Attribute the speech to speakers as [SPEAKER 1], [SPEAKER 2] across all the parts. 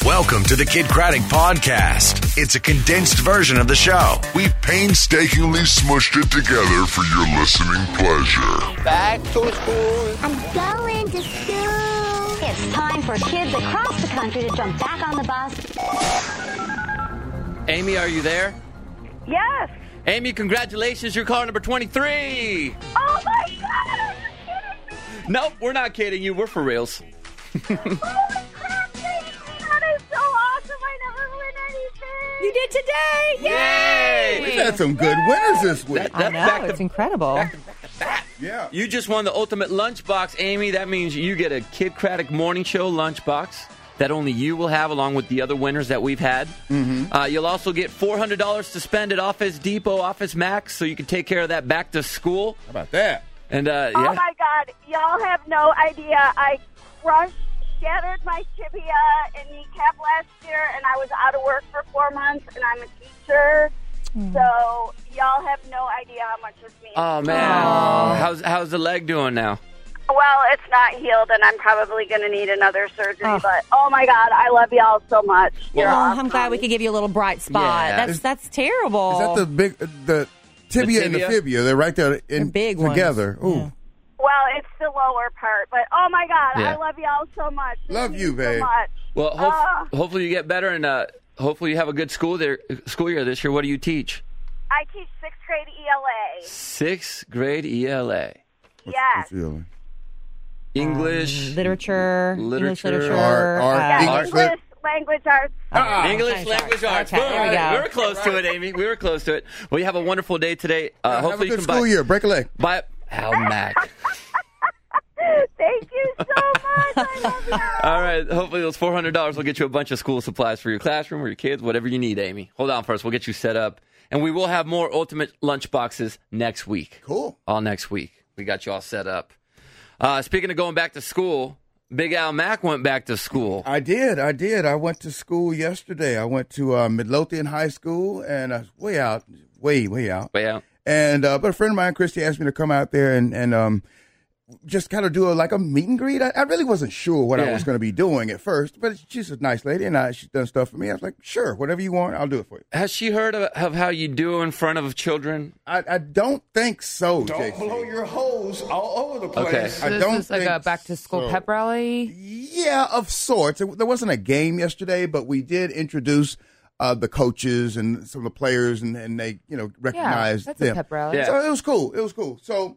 [SPEAKER 1] Welcome to the Kid Craddock Podcast. It's a condensed version of the show.
[SPEAKER 2] We've painstakingly smushed it together for your listening pleasure.
[SPEAKER 3] Back to school.
[SPEAKER 4] I'm going to school.
[SPEAKER 5] It's time for kids across the country to jump back on the bus.
[SPEAKER 6] Amy, are you there?
[SPEAKER 7] Yes.
[SPEAKER 6] Amy, congratulations. You're caller number 23.
[SPEAKER 7] Oh, my God. Are you kidding me?
[SPEAKER 6] Nope, we're not kidding you. We're for reals.
[SPEAKER 7] Holy crap, Jason. That is so awesome. I never win anything.
[SPEAKER 8] You did today. Yay!
[SPEAKER 9] We've had some good winners this week.
[SPEAKER 8] I know. It's incredible.
[SPEAKER 9] Yeah.
[SPEAKER 6] You just won the ultimate lunchbox, Amy. That means you get a Kid Craddock Morning Show lunchbox that only you will have, along with the other winners that we've had. Mm-hmm. You'll also get $400 to spend at Office Depot, Office Max, so you can take care of that back to school.
[SPEAKER 9] How about that?
[SPEAKER 6] And
[SPEAKER 7] Oh, my God. Y'all have no idea. I shattered my tibia and kneecap last year, and I was out of work for 4 months, and I'm a teacher. So y'all have no idea how much this means.
[SPEAKER 6] Oh, man. How's the leg doing now?
[SPEAKER 7] Well, it's not healed, and I'm probably going to need another surgery. But, oh, my God, I love y'all so much. You're awesome.
[SPEAKER 8] I'm glad we could give you a little bright spot.
[SPEAKER 6] Yeah.
[SPEAKER 8] That's terrible.
[SPEAKER 9] Is that the tibia and the fibia? They're right there
[SPEAKER 8] They're big ones.
[SPEAKER 9] together. Ooh.
[SPEAKER 8] Yeah.
[SPEAKER 7] Well, it's the lower part. But, oh, my God,
[SPEAKER 6] Yeah.
[SPEAKER 7] I love y'all so much.
[SPEAKER 9] Love you,
[SPEAKER 7] So
[SPEAKER 9] babe.
[SPEAKER 7] much.
[SPEAKER 6] Well, hopefully you get better, and hopefully you have a good school year this year. What do you teach?
[SPEAKER 7] I teach 6th grade ELA.
[SPEAKER 6] 6th grade ELA.
[SPEAKER 7] Yes.
[SPEAKER 9] Really?
[SPEAKER 6] English.
[SPEAKER 8] Literature. English literature.
[SPEAKER 9] Art,
[SPEAKER 7] Yeah, English, language arts.
[SPEAKER 6] English language arts.
[SPEAKER 8] Okay, there we go.
[SPEAKER 6] We were close to it, Amy. We were close to it. Well, you have a wonderful day today.
[SPEAKER 9] Have
[SPEAKER 6] Hopefully
[SPEAKER 9] a
[SPEAKER 6] you
[SPEAKER 9] good
[SPEAKER 6] can
[SPEAKER 9] school year. Break a leg.
[SPEAKER 6] buy Al Mac.
[SPEAKER 7] Thank you so much. I love you.
[SPEAKER 6] All right. Hopefully those $400 will get you a bunch of school supplies for your classroom or your kids, whatever you need, Amy. Hold on first. We'll get you set up. And we will have more ultimate lunch boxes next week.
[SPEAKER 9] Cool.
[SPEAKER 6] All next week. We got you all set up. Speaking of going back to school, Big Al Mac went back to school.
[SPEAKER 9] I did. I went to school yesterday. I went to Midlothian High School, and I was way out.
[SPEAKER 6] Way out.
[SPEAKER 9] And but a friend of mine, Christy, asked me to come out there and just kind of do a meet and greet. I really wasn't sure what I was going to be doing at first, but she's a nice lady, and she's done stuff for me. I was like, sure, whatever you want, I'll do it for you.
[SPEAKER 6] Has she heard of how you do in front of children?
[SPEAKER 9] I don't think so,
[SPEAKER 3] Don't
[SPEAKER 9] JC.
[SPEAKER 3] blow your hose all over the place.
[SPEAKER 6] Okay.
[SPEAKER 9] I
[SPEAKER 10] This
[SPEAKER 9] don't
[SPEAKER 10] is like
[SPEAKER 9] think
[SPEAKER 10] a back-to-school
[SPEAKER 9] so.
[SPEAKER 10] pep rally?
[SPEAKER 9] Yeah, of sorts. There wasn't a game yesterday, but we did introduce the coaches and some of the players, and they, recognized
[SPEAKER 10] that's
[SPEAKER 9] them.
[SPEAKER 10] a pep rally.
[SPEAKER 6] Yeah.
[SPEAKER 9] So it was cool. So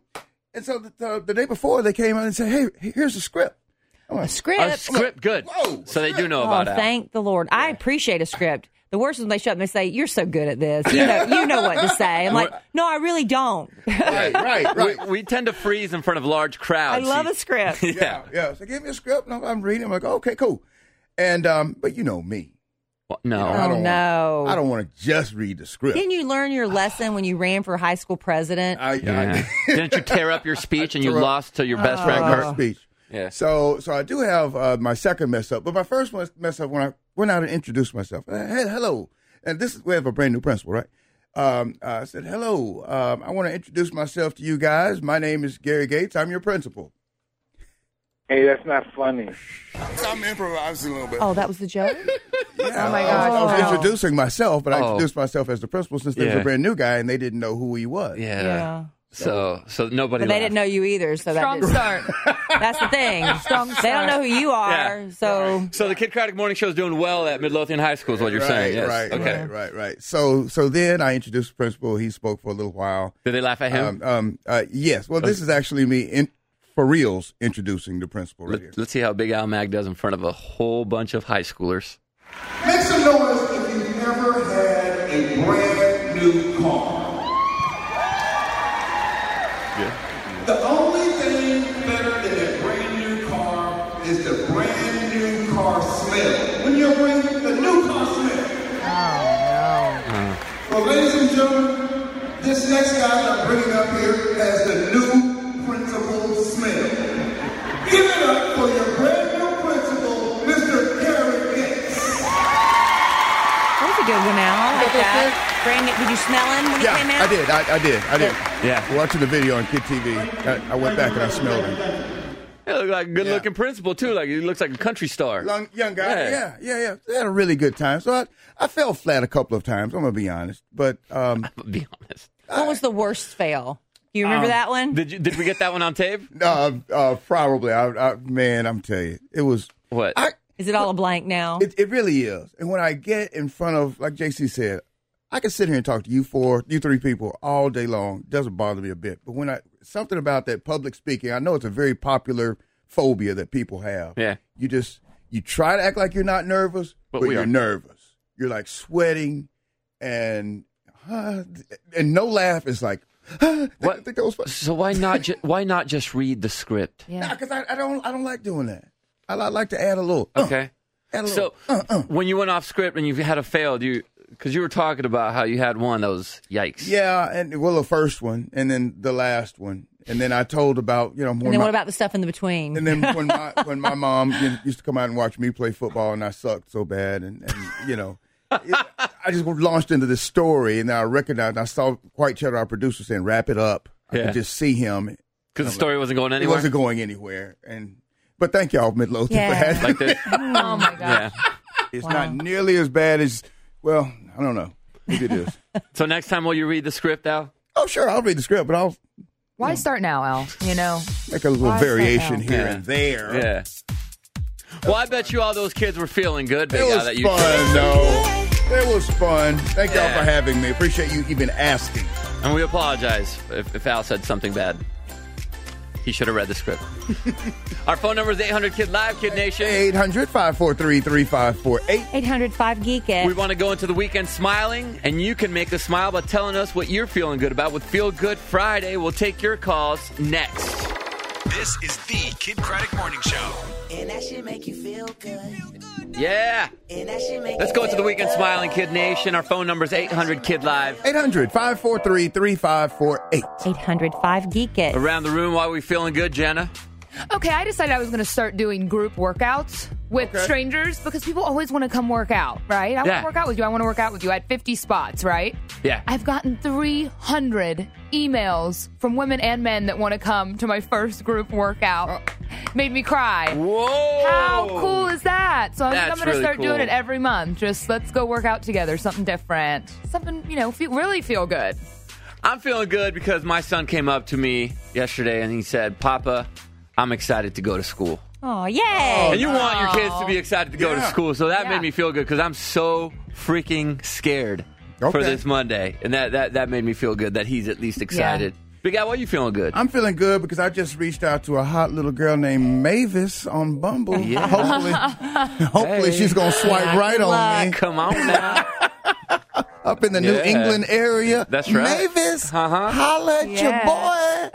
[SPEAKER 9] the day before, they came out and said, "Hey, here's the script." I'm like,
[SPEAKER 8] A script.
[SPEAKER 6] A script, good.
[SPEAKER 9] Whoa,
[SPEAKER 6] So they do know
[SPEAKER 8] Oh,
[SPEAKER 6] about Al.
[SPEAKER 8] thank the Lord. I appreciate a script. The worst is when they show up and they say, "You're so good at this. You know what to say." I'm like, "No, I really don't."
[SPEAKER 9] right.
[SPEAKER 6] We tend to freeze in front of large
[SPEAKER 8] I
[SPEAKER 6] crowds.
[SPEAKER 8] love a script.
[SPEAKER 9] Yeah. So give me a script, and I'm reading. I'm like, okay, cool. And but you know me.
[SPEAKER 6] No.
[SPEAKER 9] I don't
[SPEAKER 8] no.
[SPEAKER 9] I don't want to just read the script.
[SPEAKER 8] Didn't you learn your lesson when you ran for high school president?
[SPEAKER 6] Yeah. Didn't you tear up your speech and you lost to your best friend,
[SPEAKER 9] Kurt
[SPEAKER 6] Kurt?
[SPEAKER 9] speech.
[SPEAKER 6] Yeah.
[SPEAKER 9] So I do have my second mess up, but my first mess up when I went out and introduced myself. Hey, hello, and we have a brand new principal, right? I said hello. I want to introduce myself to you guys. My name is Gary Gates. I'm your principal.
[SPEAKER 3] Hey, that's not funny.
[SPEAKER 9] I'm improvising a little bit.
[SPEAKER 8] Oh, that was the joke?
[SPEAKER 9] Yeah,
[SPEAKER 10] Oh, my gosh.
[SPEAKER 9] I was
[SPEAKER 10] Wow.
[SPEAKER 9] introducing myself, but I
[SPEAKER 6] Oh.
[SPEAKER 9] introduced myself as the principal since there was
[SPEAKER 6] Yeah.
[SPEAKER 9] a brand new guy and they didn't know who he was.
[SPEAKER 6] Yeah. So nobody
[SPEAKER 8] But they
[SPEAKER 6] laughed.
[SPEAKER 8] didn't know you either. So
[SPEAKER 10] Strong start.
[SPEAKER 8] that's the thing. They don't know who you are.
[SPEAKER 6] Yeah.
[SPEAKER 8] So
[SPEAKER 6] So the Kid Craddock Morning Show is doing well at Midlothian High School is what you're saying. Yes.
[SPEAKER 9] Right,
[SPEAKER 6] Okay.
[SPEAKER 9] right. So then I introduced the principal. He spoke for a little while.
[SPEAKER 6] Did they laugh at him?
[SPEAKER 9] Yes. Well, this is actually me for reals introducing the principal right here.
[SPEAKER 6] Let's see how Big Al Mag does in front of a whole bunch of high schoolers.
[SPEAKER 11] Make some noise if you've never had a brand new car. The only thing better than a brand new car is the brand new car smell. When you bring the new car smell. Well, ladies and gentlemen, this next guy I'm bringing up here has the new principal smell. Give it up for your brand new principal, Mr. Gary Gates.
[SPEAKER 8] that was a good one, Al. I like that. Brand new. Did you smell him when he came out?
[SPEAKER 9] I did.
[SPEAKER 6] Yeah.
[SPEAKER 9] Watching the video on Kid TV, I went back and I smelled him.
[SPEAKER 6] He looked like a good-looking principal, too. Like he looks like a country star.
[SPEAKER 9] Young guy. Yeah. They had a really good time. So I fell flat a couple of times. I'm going to be honest. But
[SPEAKER 6] I'm going to be honest.
[SPEAKER 8] What was the worst fail? Do you remember that one?
[SPEAKER 6] Did we get that one on tape?
[SPEAKER 9] Probably. Man, I'm telling you. It was.
[SPEAKER 6] What?
[SPEAKER 8] Is it all a blank now?
[SPEAKER 9] It really is. And when I get in front of, like JC said, I can sit here and talk to you three people all day long. Doesn't bother me a bit. But when something about that public speaking, I know it's a very popular phobia that people have.
[SPEAKER 6] Yeah.
[SPEAKER 9] You try to act like you're not nervous, but you're nervous. You're like sweating and no laugh is like, I think that was fun.
[SPEAKER 6] So why not just read the script?
[SPEAKER 8] Yeah.
[SPEAKER 9] Because I don't like doing that. I like to add a little.
[SPEAKER 6] Okay.
[SPEAKER 9] Add a little.
[SPEAKER 6] So when you went off script and you had a fail, because you were talking about how you had one that was yikes.
[SPEAKER 9] Yeah, and the first one, and then the last one, and then I told about
[SPEAKER 8] and then what about the stuff in the between?
[SPEAKER 9] And then when my mom used to come out and watch me play football, and I sucked so bad, and I just launched into this story, and I recognized, I saw White Cheddar, our producer, saying, "Wrap it up." I could just see him
[SPEAKER 6] because the story wasn't going anywhere.
[SPEAKER 9] It wasn't going anywhere, but thank y'all, Midlothian, for having
[SPEAKER 6] like this.
[SPEAKER 10] Oh my God!
[SPEAKER 6] Yeah.
[SPEAKER 9] It's not nearly as bad as. Well, I don't know. Maybe it is.
[SPEAKER 6] So next time, will you read the script, Al?
[SPEAKER 9] Oh, sure. I'll read the script, but
[SPEAKER 10] Why start now, Al?
[SPEAKER 9] Make a little variation here and there.
[SPEAKER 6] Yeah. Well, I bet you all those kids were feeling good. Big
[SPEAKER 9] It was fun, though. It was fun. Thank y'all for having me. Appreciate you even asking.
[SPEAKER 6] And we apologize if Al said something bad. He should have read the script. Our phone number is 800-KID-LIVE, Kid Nation.
[SPEAKER 9] 800-543-3548.
[SPEAKER 8] 800-5-GEEK-IT.
[SPEAKER 6] We want to go into the weekend smiling, and you can make us smile by telling us what you're feeling good about with Feel Good Friday. We'll take your calls next.
[SPEAKER 1] This is the Kid Craddock Morning Show.
[SPEAKER 12] And that shit make you feel good.
[SPEAKER 6] Yeah. Let's go into the weekend smiling, Kid Nation. Our phone number is 800-KID-LIVE.
[SPEAKER 9] 800-543-3548.
[SPEAKER 8] 800-5-GEEK-IT.
[SPEAKER 6] Around the room, why are we feeling good, Jenna?
[SPEAKER 10] Okay, I decided I was going to start doing group workouts with strangers because people always want to come work out, right? I want to work out with you. I want to work out with you. I had 50 spots, right?
[SPEAKER 6] Yeah.
[SPEAKER 10] I've gotten 300 emails from women and men that want to come to my first group workout. Made me cry.
[SPEAKER 6] Whoa!
[SPEAKER 10] How cool is that? So I'm going to start doing
[SPEAKER 6] cool.
[SPEAKER 10] it every month. Just let's go work out together. Something different. Something, really feel good.
[SPEAKER 6] I'm feeling good because my son came up to me yesterday and he said, "Papa, I'm excited to go to school."
[SPEAKER 8] Oh, yay!
[SPEAKER 6] And you want your kids to be excited to go to school, so that made me feel good because I'm so freaking scared for this Monday, and that made me feel good that he's at least excited. Big Al, why are you feeling good?
[SPEAKER 9] I'm feeling good because I just reached out to a hot little girl named Mavis on Bumble.
[SPEAKER 6] Yeah.
[SPEAKER 9] Hopefully she's going to swipe right on me.
[SPEAKER 6] Come on now.
[SPEAKER 9] Up in the New England area.
[SPEAKER 6] That's right.
[SPEAKER 9] Mavis, holla at your boy.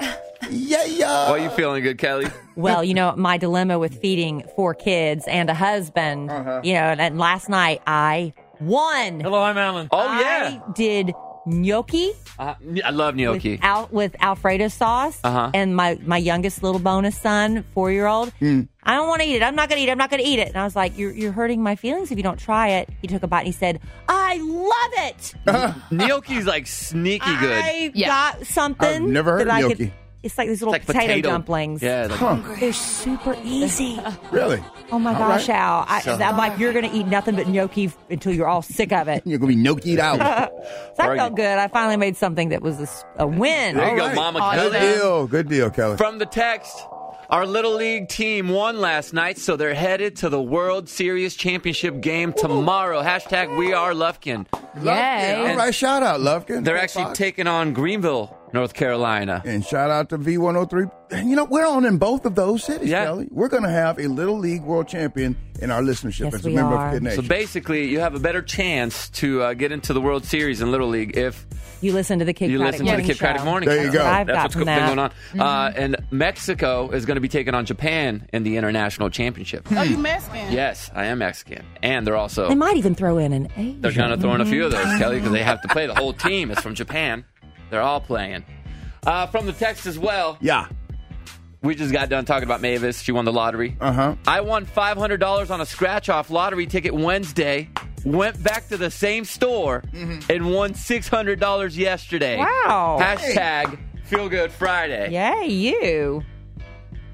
[SPEAKER 9] Yeah.
[SPEAKER 6] Why are you feeling good, Kelly?
[SPEAKER 8] Well, my dilemma with feeding 4 kids and a husband, and last night I won.
[SPEAKER 6] Hello, I'm Alan. Oh, yeah.
[SPEAKER 8] I did gnocchi.
[SPEAKER 6] I love gnocchi.
[SPEAKER 8] With Alfredo sauce. And my youngest little bonus son, 4-year-old, I don't want to eat it. I'm not going to eat it. I'm not going to eat it. And I was like, you're hurting my feelings if you don't try it. He took a bite and he said, I love it.
[SPEAKER 6] Gnocchi's like sneaky good.
[SPEAKER 8] I got something.
[SPEAKER 9] I've never heard of gnocchi.
[SPEAKER 8] It's like these little potato dumplings.
[SPEAKER 6] Yeah,
[SPEAKER 8] they're super easy.
[SPEAKER 9] Really?
[SPEAKER 8] Oh my gosh, Al! I'm like, you're going to eat nothing but gnocchi until you're all sick of it.
[SPEAKER 9] You're going to be gnocchied out.
[SPEAKER 8] So I felt good. I finally made something that was a win.
[SPEAKER 6] There you go, Mama Kelly.
[SPEAKER 9] Good deal, Kelly.
[SPEAKER 6] From the text, our Little League team won last night, so they're headed to the World Series Championship game tomorrow. # We Are Lufkin.
[SPEAKER 10] Yay.
[SPEAKER 9] All right, shout out, Lufkin.
[SPEAKER 6] They're actually taking on Greenville, North Carolina.
[SPEAKER 9] And shout out to V103. We're on in both of those cities, Kelly. We're going to have a Little League World Champion in our listenership as a member of Kid Nation.
[SPEAKER 6] So basically, you have a better chance to get into the World Series in Little League if
[SPEAKER 8] you listen to the Kid Craddock
[SPEAKER 6] Morning
[SPEAKER 8] Show.
[SPEAKER 6] Show.
[SPEAKER 9] There you go.
[SPEAKER 6] That's what's been going on. And Mexico is going to be taking on Japan in the international championship.
[SPEAKER 12] Oh, you Mexican?
[SPEAKER 6] Yes, I am Mexican. And they're also...
[SPEAKER 8] They might even throw in an Asian.
[SPEAKER 6] They're going to throw in a few of those, Kelly, because they have to play. The whole team is from Japan. They're all playing. From the text as well.
[SPEAKER 9] Yeah.
[SPEAKER 6] We just got done talking about Mavis. She won the lottery. I won $500 on a scratch-off lottery ticket Wednesday. Went back to the same store and won $600 yesterday.
[SPEAKER 8] Wow.
[SPEAKER 6] # Feel Good Friday.
[SPEAKER 8] Yay, you.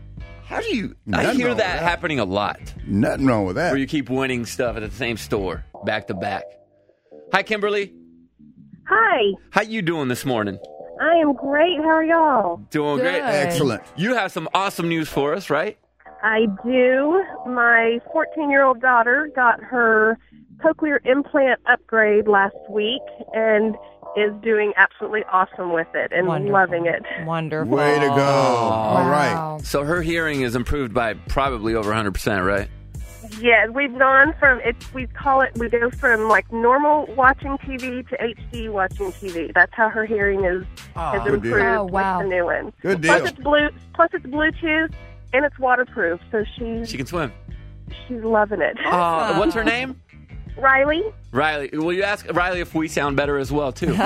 [SPEAKER 6] How do you? I hear that happening a lot.
[SPEAKER 9] Nothing wrong with that.
[SPEAKER 6] Where you keep winning stuff at the same store, back to back. Hi, Kimberly.
[SPEAKER 13] Hi.
[SPEAKER 6] How you doing this morning?
[SPEAKER 13] I am great. How are y'all?
[SPEAKER 6] Doing great.
[SPEAKER 9] Excellent.
[SPEAKER 6] You have some awesome news for us, right?
[SPEAKER 13] I do. My 14-year-old daughter got her cochlear implant upgrade last week and is doing absolutely awesome with it and loving it.
[SPEAKER 8] Wonderful.
[SPEAKER 9] Way to go. All right.
[SPEAKER 6] So her hearing is improved by probably over 100%, right?
[SPEAKER 13] Yeah, we've gone from we go from like normal watching TV to HD watching TV. That's how her hearing has improved with the new one.
[SPEAKER 9] Good deal.
[SPEAKER 13] Plus it's Bluetooth and it's waterproof, so she
[SPEAKER 6] can swim.
[SPEAKER 13] She's loving it.
[SPEAKER 6] What's her name?
[SPEAKER 13] Riley.
[SPEAKER 6] Riley. Will you ask Riley if we sound better as well, too?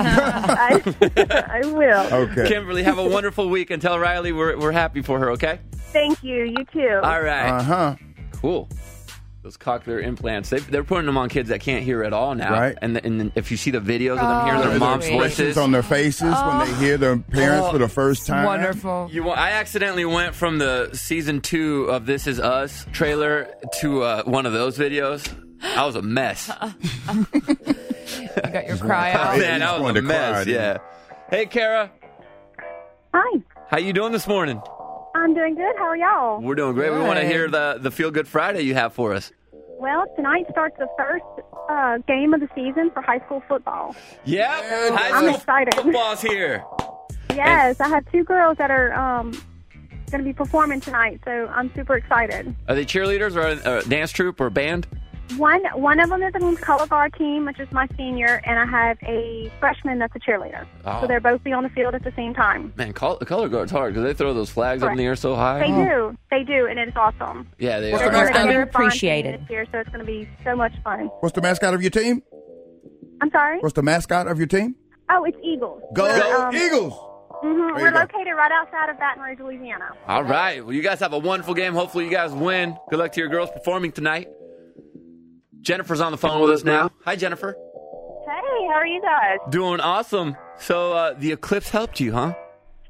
[SPEAKER 13] I will.
[SPEAKER 9] Okay.
[SPEAKER 6] Kimberly, have a wonderful week and tell Riley we're happy for her, okay?
[SPEAKER 13] Thank you. You too.
[SPEAKER 6] All right.
[SPEAKER 9] Uh-huh.
[SPEAKER 6] Cool. Those cochlear implants, they're putting them on kids that can't hear at all now.
[SPEAKER 9] Right.
[SPEAKER 6] And if you see the videos of them hearing their mom's voices.
[SPEAKER 9] on their faces when they hear their parents for the first time.
[SPEAKER 10] Wonderful.
[SPEAKER 6] I accidentally went from the season 2 of This Is Us trailer to one of those videos. I was a mess.
[SPEAKER 10] You got your cry out.
[SPEAKER 6] Man, I was a mess. Yeah. Hey, Kara.
[SPEAKER 13] Hi.
[SPEAKER 6] How you doing this morning?
[SPEAKER 13] I'm doing good. How are y'all?
[SPEAKER 6] We're doing great. We want to hear the Feel Good Friday you have for us.
[SPEAKER 13] Well, tonight starts the first game of the season for high school football.
[SPEAKER 6] Yeah,
[SPEAKER 13] I'm excited.
[SPEAKER 6] Football's here.
[SPEAKER 13] Yes, I have 2 girls that are going to be performing tonight, so I'm super excited.
[SPEAKER 6] Are they cheerleaders or a dance troupe or band?
[SPEAKER 13] One of them is on the color guard team, which is my senior, and I have a freshman that's a cheerleader.
[SPEAKER 6] Oh.
[SPEAKER 13] So they'll both be on the field at the same time.
[SPEAKER 6] Man, color guard's hard because they throw those flags up in the air so high.
[SPEAKER 13] They do, and it's awesome.
[SPEAKER 6] Yeah, they
[SPEAKER 13] They're
[SPEAKER 6] are.
[SPEAKER 8] Underappreciated.
[SPEAKER 13] This year, so it's going to be so much fun.
[SPEAKER 9] What's the mascot of your team?
[SPEAKER 13] I'm sorry?
[SPEAKER 9] What's the mascot of your team?
[SPEAKER 13] Oh, it's Eagles.
[SPEAKER 9] Go Eagles!
[SPEAKER 13] Mm-hmm. We're located right outside of Baton Rouge, Louisiana.
[SPEAKER 6] All right. Well, you guys have a wonderful game. Hopefully you guys win. Good luck to your girls performing tonight. Jennifer's on the phone with us now. Hi, Jennifer.
[SPEAKER 7] Hey, how are you guys?
[SPEAKER 6] Doing awesome. So the eclipse helped you, huh?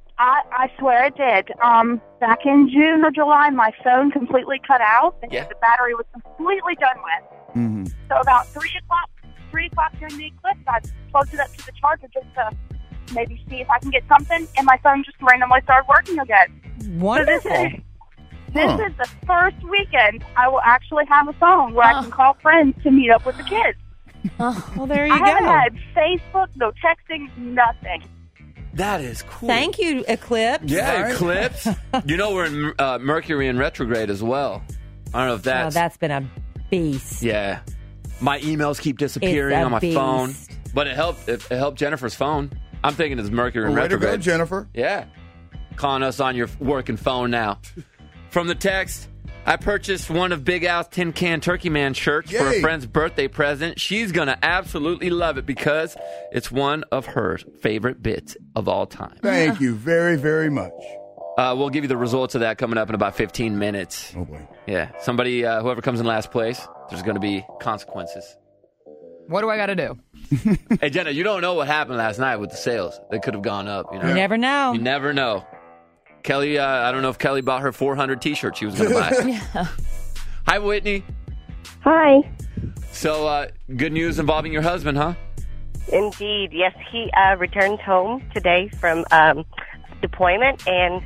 [SPEAKER 7] I swear it did. Back in June or July, my phone completely cut out and the battery was completely done with.
[SPEAKER 9] Mm-hmm.
[SPEAKER 7] So about 3 o'clock during the eclipse, I plugged it up to the charger just to maybe see if I can get something, and my phone just randomly started working again.
[SPEAKER 8] Wonderful.
[SPEAKER 7] So this is the first weekend I will actually have a phone where I can call friends to meet up with the kids.
[SPEAKER 8] Well, there you
[SPEAKER 7] I
[SPEAKER 8] go.
[SPEAKER 7] haven't had Facebook, no texting, nothing.
[SPEAKER 6] That is cool.
[SPEAKER 8] Thank you, Eclipse.
[SPEAKER 6] Yeah, Eclipse. You know we're in Mercury in retrograde as well. I don't know if
[SPEAKER 8] that's been a beast.
[SPEAKER 6] Yeah. My emails keep disappearing on my phone. But it helped Jennifer's phone. I'm thinking it's Mercury in retrograde.
[SPEAKER 9] Way to go, Jennifer.
[SPEAKER 6] Yeah. Calling us on your working phone now. From the text, I purchased one of Big Al's Tin Can Turkey Man shirts for a friend's birthday present. She's going to absolutely love it because it's one of her favorite bits of all time.
[SPEAKER 9] Thank you very, very much.
[SPEAKER 6] We'll give you the results of that coming up in about 15 minutes.
[SPEAKER 9] Oh, boy.
[SPEAKER 6] Yeah. Somebody, whoever comes in last place, there's going to be consequences.
[SPEAKER 10] What do I got to do?
[SPEAKER 6] Hey, Jenna, you don't know what happened last night with the sales. They could have gone up. You know?
[SPEAKER 8] You never know.
[SPEAKER 6] You never know. Kelly, I don't know if Kelly bought her 400 T-shirts she was going to buy.
[SPEAKER 8] Yeah.
[SPEAKER 6] Hi, Whitney.
[SPEAKER 13] Hi.
[SPEAKER 7] So,
[SPEAKER 6] good news involving your husband, huh?
[SPEAKER 7] Indeed, yes. He returned home today from deployment, and